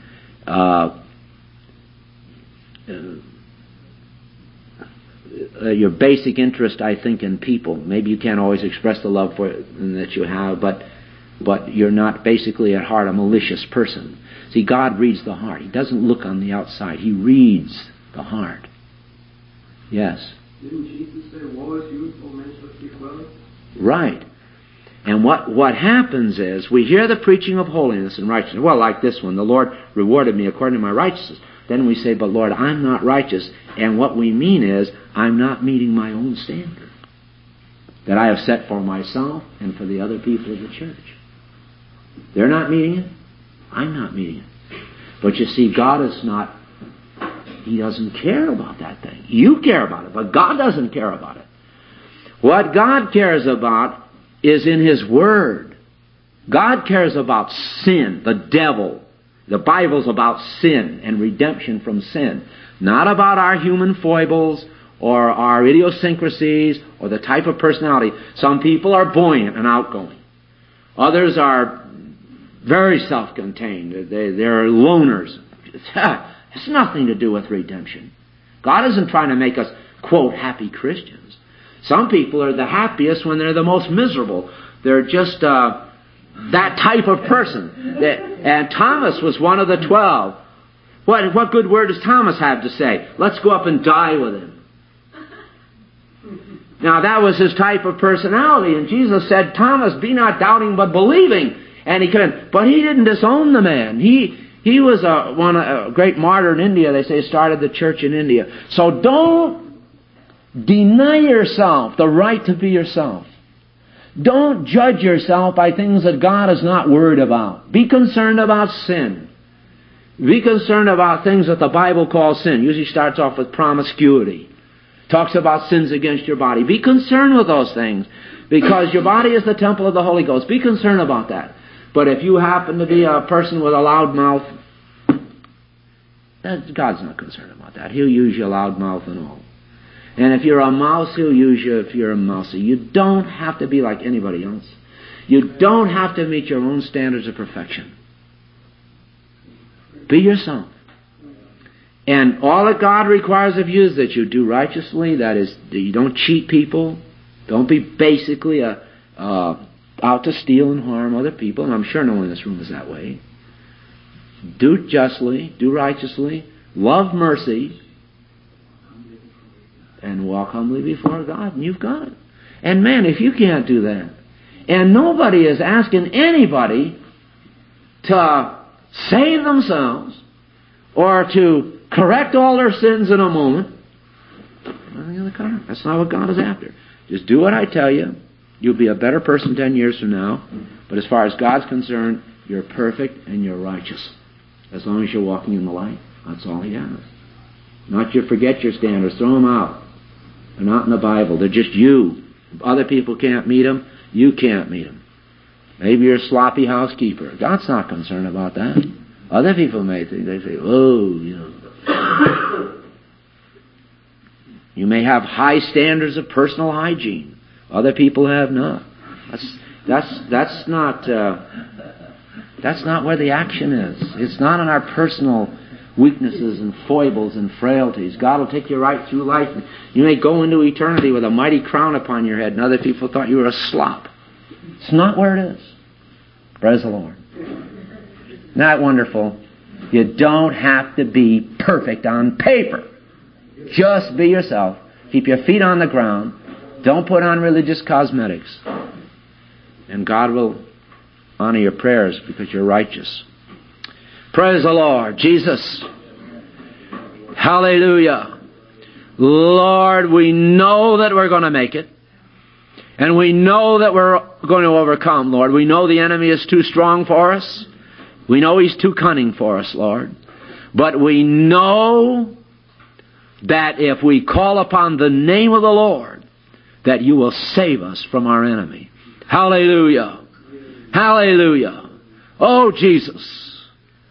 your basic interest, I think, in people. Maybe you can't always express the love for them that you have, but you're not basically at heart a malicious person. See, God reads the heart. He doesn't look on the outside. He reads the heart. Yes. Didn't Jesus say, "Woe is you, O men shall speak well"? Right. And what happens is, we hear the preaching of holiness and righteousness. Well, like this one, the Lord rewarded me according to my righteousness. Then we say, but Lord, I'm not righteous. And what we mean is, I'm not meeting my own standard that I have set for myself and for the other people of the church. They're not meeting it. I'm not meeting it. But you see, God is not, He doesn't care about that thing. You care about it, but God doesn't care about it. What God cares about is in His Word. God cares about sin, the devil. The Bible's about sin and redemption from sin. Not about our human foibles or our idiosyncrasies or the type of personality. Some people are buoyant and outgoing. Others are very self-contained. They're loners. It's nothing to do with redemption. God isn't trying to make us, quote, happy Christians. Some people are the happiest when they're the most miserable. They're just that type of person. And Thomas was one of the 12. What good word does Thomas have to say? Let's go up and die with him. Now that was his type of personality, and Jesus said, Thomas, be not doubting but believing. And he couldn't. But he didn't disown the man. He was a great martyr in India. They say started the church in India. So don't deny yourself the right to be yourself. Don't judge yourself by things that God is not worried about. Be concerned about sin. Be concerned about things that the Bible calls sin. Usually starts off with promiscuity. Talks about sins against your body. Be concerned with those things, because your body is the temple of the Holy Ghost. Be concerned about that. But if you happen to be a person with a loud mouth, God's not concerned about that. He'll use your loud mouth and all. And if you're a mouse, He'll use you if you're a mousy. You don't have to be like anybody else. You don't have to meet your own standards of perfection. Be yourself. And all that God requires of you is that you do righteously. That is, that you don't cheat people. Don't be basically out to steal and harm other people. And I'm sure no one in this room is that way. Do justly, do righteously, love mercy, and walk humbly before God. And you've got it. And man, if you can't do that, and nobody is asking anybody to save themselves or to correct all their sins in a moment, that's not what God is after. Just do what I tell you. You'll be a better person 10 years from now. But as far as God's concerned, you're perfect and you're righteous. As long as you're walking in the light. That's all He has. Not you forget your standards. Throw them out. They're not in the Bible. They're just you. If other people can't meet them, you can't meet them. Maybe you're a sloppy housekeeper. God's not concerned about that. Other people may think, they say, oh, you know. You may have high standards of personal hygiene. Other people have not. That's not where the action is. It's not in our personal weaknesses and foibles and frailties. God will take you right through life. You may go into eternity with a mighty crown upon your head, and other people thought you were a slop. It's not where it is. Praise the Lord. Isn't that wonderful? You don't have to be perfect on paper. Just be yourself. Keep your feet on the ground. Don't put on religious cosmetics. And God will honor your prayers because you're righteous. Praise the Lord. Jesus. Hallelujah. Lord, we know that we're going to make it. And we know that we're going to overcome, Lord. We know the enemy is too strong for us. We know he's too cunning for us, Lord. But we know that if we call upon the name of the Lord, that you will save us from our enemy. Hallelujah. Hallelujah. Oh, Jesus.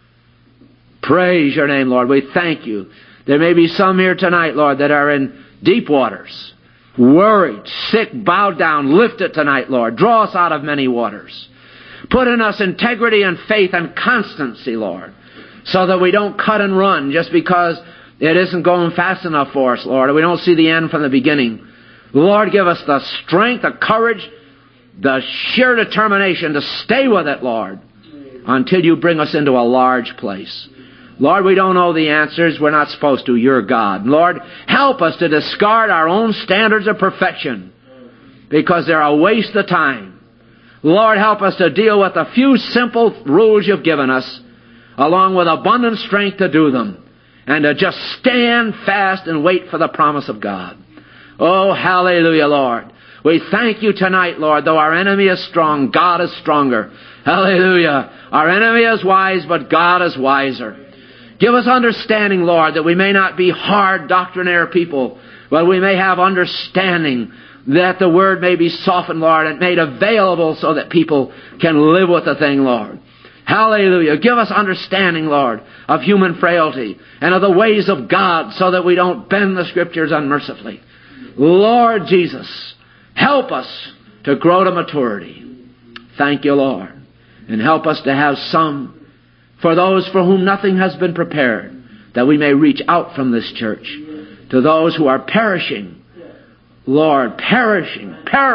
Praise your name, Lord. We thank you. There may be some here tonight, Lord, that are in deep waters, worried, sick, bowed down. Lift it tonight, Lord. Draw us out of many waters. Put in us integrity and faith and constancy, Lord, so that we don't cut and run just because it isn't going fast enough for us, Lord, or we don't see the end from the beginning. Lord, give us the strength, the courage, the sheer determination to stay with it, Lord, until you bring us into a large place. Lord, we don't know the answers. We're not supposed to. You're God. Lord, help us to discard our own standards of perfection because they're a waste of time. Lord, help us to deal with the few simple rules you've given us, along with abundant strength to do them, and to just stand fast and wait for the promise of God. Oh, hallelujah, Lord. We thank you tonight, Lord. Though our enemy is strong, God is stronger. Hallelujah. Our enemy is wise, but God is wiser. Give us understanding, Lord, that we may not be hard doctrinaire people, but we may have understanding that the Word may be softened, Lord, and made available so that people can live with the thing, Lord. Hallelujah. Give us understanding, Lord, of human frailty and of the ways of God so that we don't bend the Scriptures unmercifully. Lord Jesus, help us to grow to maturity. Thank you, Lord. And help us to have some for those for whom nothing has been prepared, that we may reach out from this church to those who are perishing. Lord, perishing.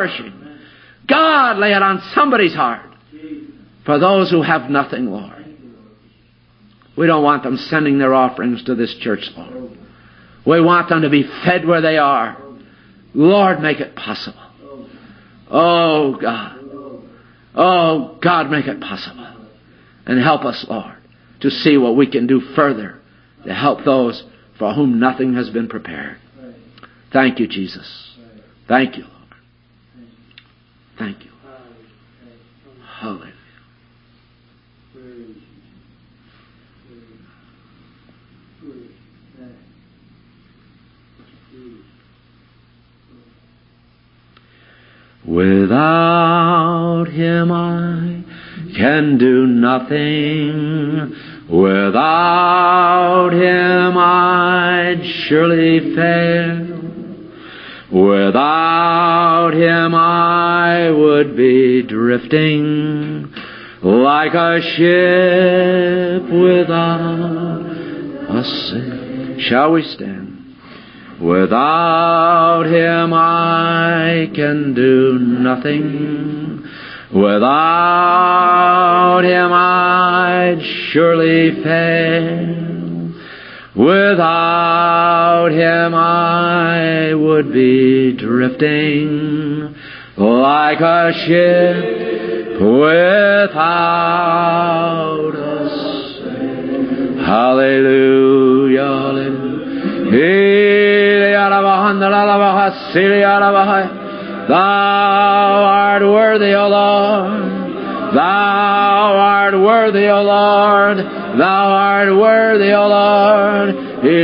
God, lay it on somebody's heart for those who have nothing, Lord. We don't want them sending their offerings to this church, Lord. We want them to be fed where they are. Lord, make it possible. Oh, God. Oh, God, make it possible. And help us, Lord, to see what we can do further to help those for whom nothing has been prepared. Thank you, Jesus. Thank you, Lord. Thank you. Hallelujah. Without Him I can do nothing. Without Him I'd surely fail. Without Him I would be drifting like a ship without a sail. Shall we stand? Without Him I can do nothing. Without Him I'd surely fail. Without Him I would be drifting like a ship without a sail. Hallelujah, hallelujah. Thou art worthy, O Lord. Thou art worthy, O Lord. Thou art worthy, O Lord.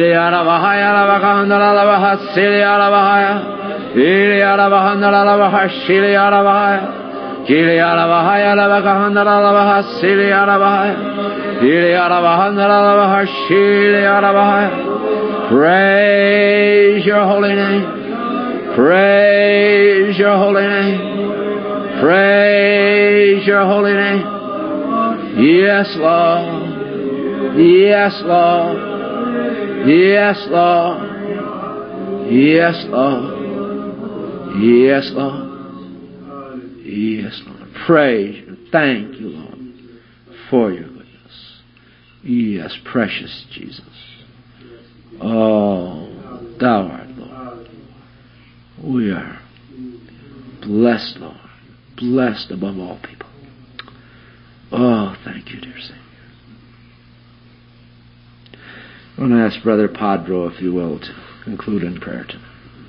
Praise your holy name. Praise your holy name. Praise your holy name. Yes, Lord. Yes, Lord. Yes, Lord. Yes, Lord. Yes, Lord. Yes, Lord. Praise you. Thank you, Lord. for your goodness. Yes, precious Jesus. Oh, thou art Lord. We are blessed, Lord. Blessed above all people. Oh, thank you, dear Savior. I want to ask Brother Padro, if you will, to conclude in prayer tonight.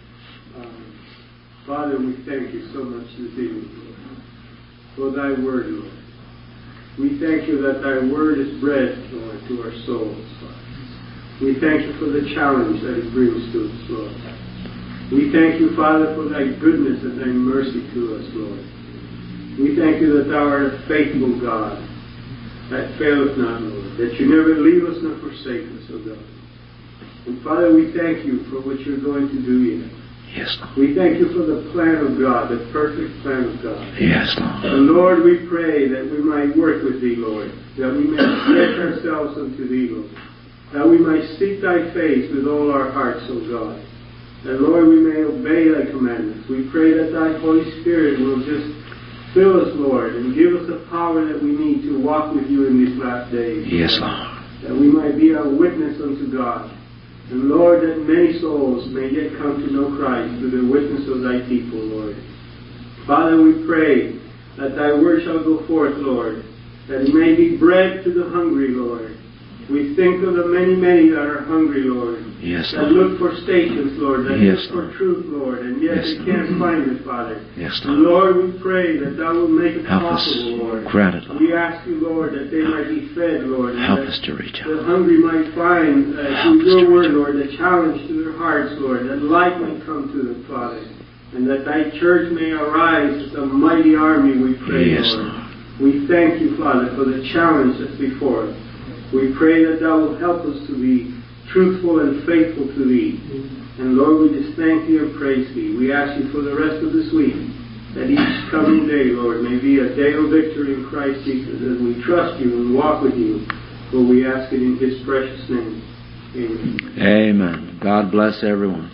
Father, we thank you so much this evening, Lord, for thy word, Lord. We thank you that thy word is bread, Lord, to our souls, Father. We thank you for the challenge that it brings to us, Lord. We thank you, Father, for thy goodness and thy mercy to us, Lord. We thank you that thou art a faithful God, that faileth not, Lord, that you never leave us nor forsake us, O God. And Father, we thank you for what you're going to do yet. Yes, Lord. We thank you for the plan of God, the perfect plan of God. Yes, Lord. And Lord, we pray that we might work with thee, Lord, that we may stretch ourselves unto thee, Lord, that we might seek thy face with all our hearts, O God. That, Lord, we may obey thy commandments. We pray that thy Holy Spirit will just fill us, Lord, and give us the power that we need to walk with you in these last days. Yes, Lord. That we might be a witness unto God. And Lord, that many souls may yet come to know Christ through the witness of thy people, Lord. Father, we pray that thy word shall go forth, Lord, that it may be bread to the hungry, Lord. We think of the many, many that are hungry, Lord. Yes, that Lord. look for stations, Lord, that Yes, look for Lord. truth, Lord, and yet Yes, they Lord. can't find it, Father. Yes, And Lord. Lord, we pray that thou will make it Help us. possible, Lord. Grant it, Lord. We ask you, Lord, that they might be fed, Lord, and Help that us to reach the out. hungry might find Help through us to your word, reach out. Lord, the challenge to their hearts, Lord, that light may come to them, Father, and that thy church may arise as a mighty army, we pray, Yes, Lord. Lord. We thank you, Father, for the challenge that's before us. We pray that thou will help us to be truthful and faithful to thee. And Lord, we just thank thee and praise thee. We ask you for the rest of this week, that each coming day, Lord, may be a day of victory in Christ Jesus as we trust you and walk with you. For we ask it in his precious name. Amen. Amen. God bless everyone.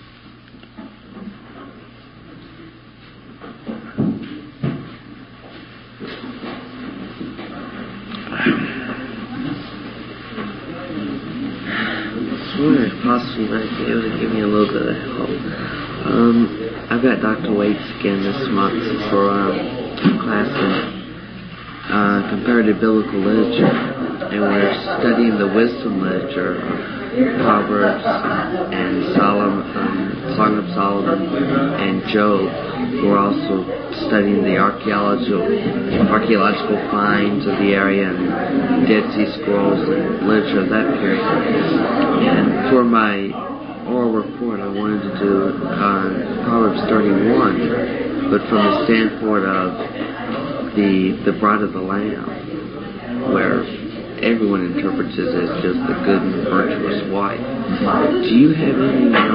I was wondering if possibly you might be able to give me a little bit of help. I've got Dr. Waite's again this month for a class in comparative biblical literature, and we're studying the wisdom literature of Proverbs and Song of Solomon and Job. We're also studying the archaeological finds of the area and Dead Sea Scrolls and literature of that period. And for my oral report, I wanted to do Proverbs 31, but from the standpoint of the bride of the Lamb, where everyone interprets it as just the good and virtuous wife. Do you have any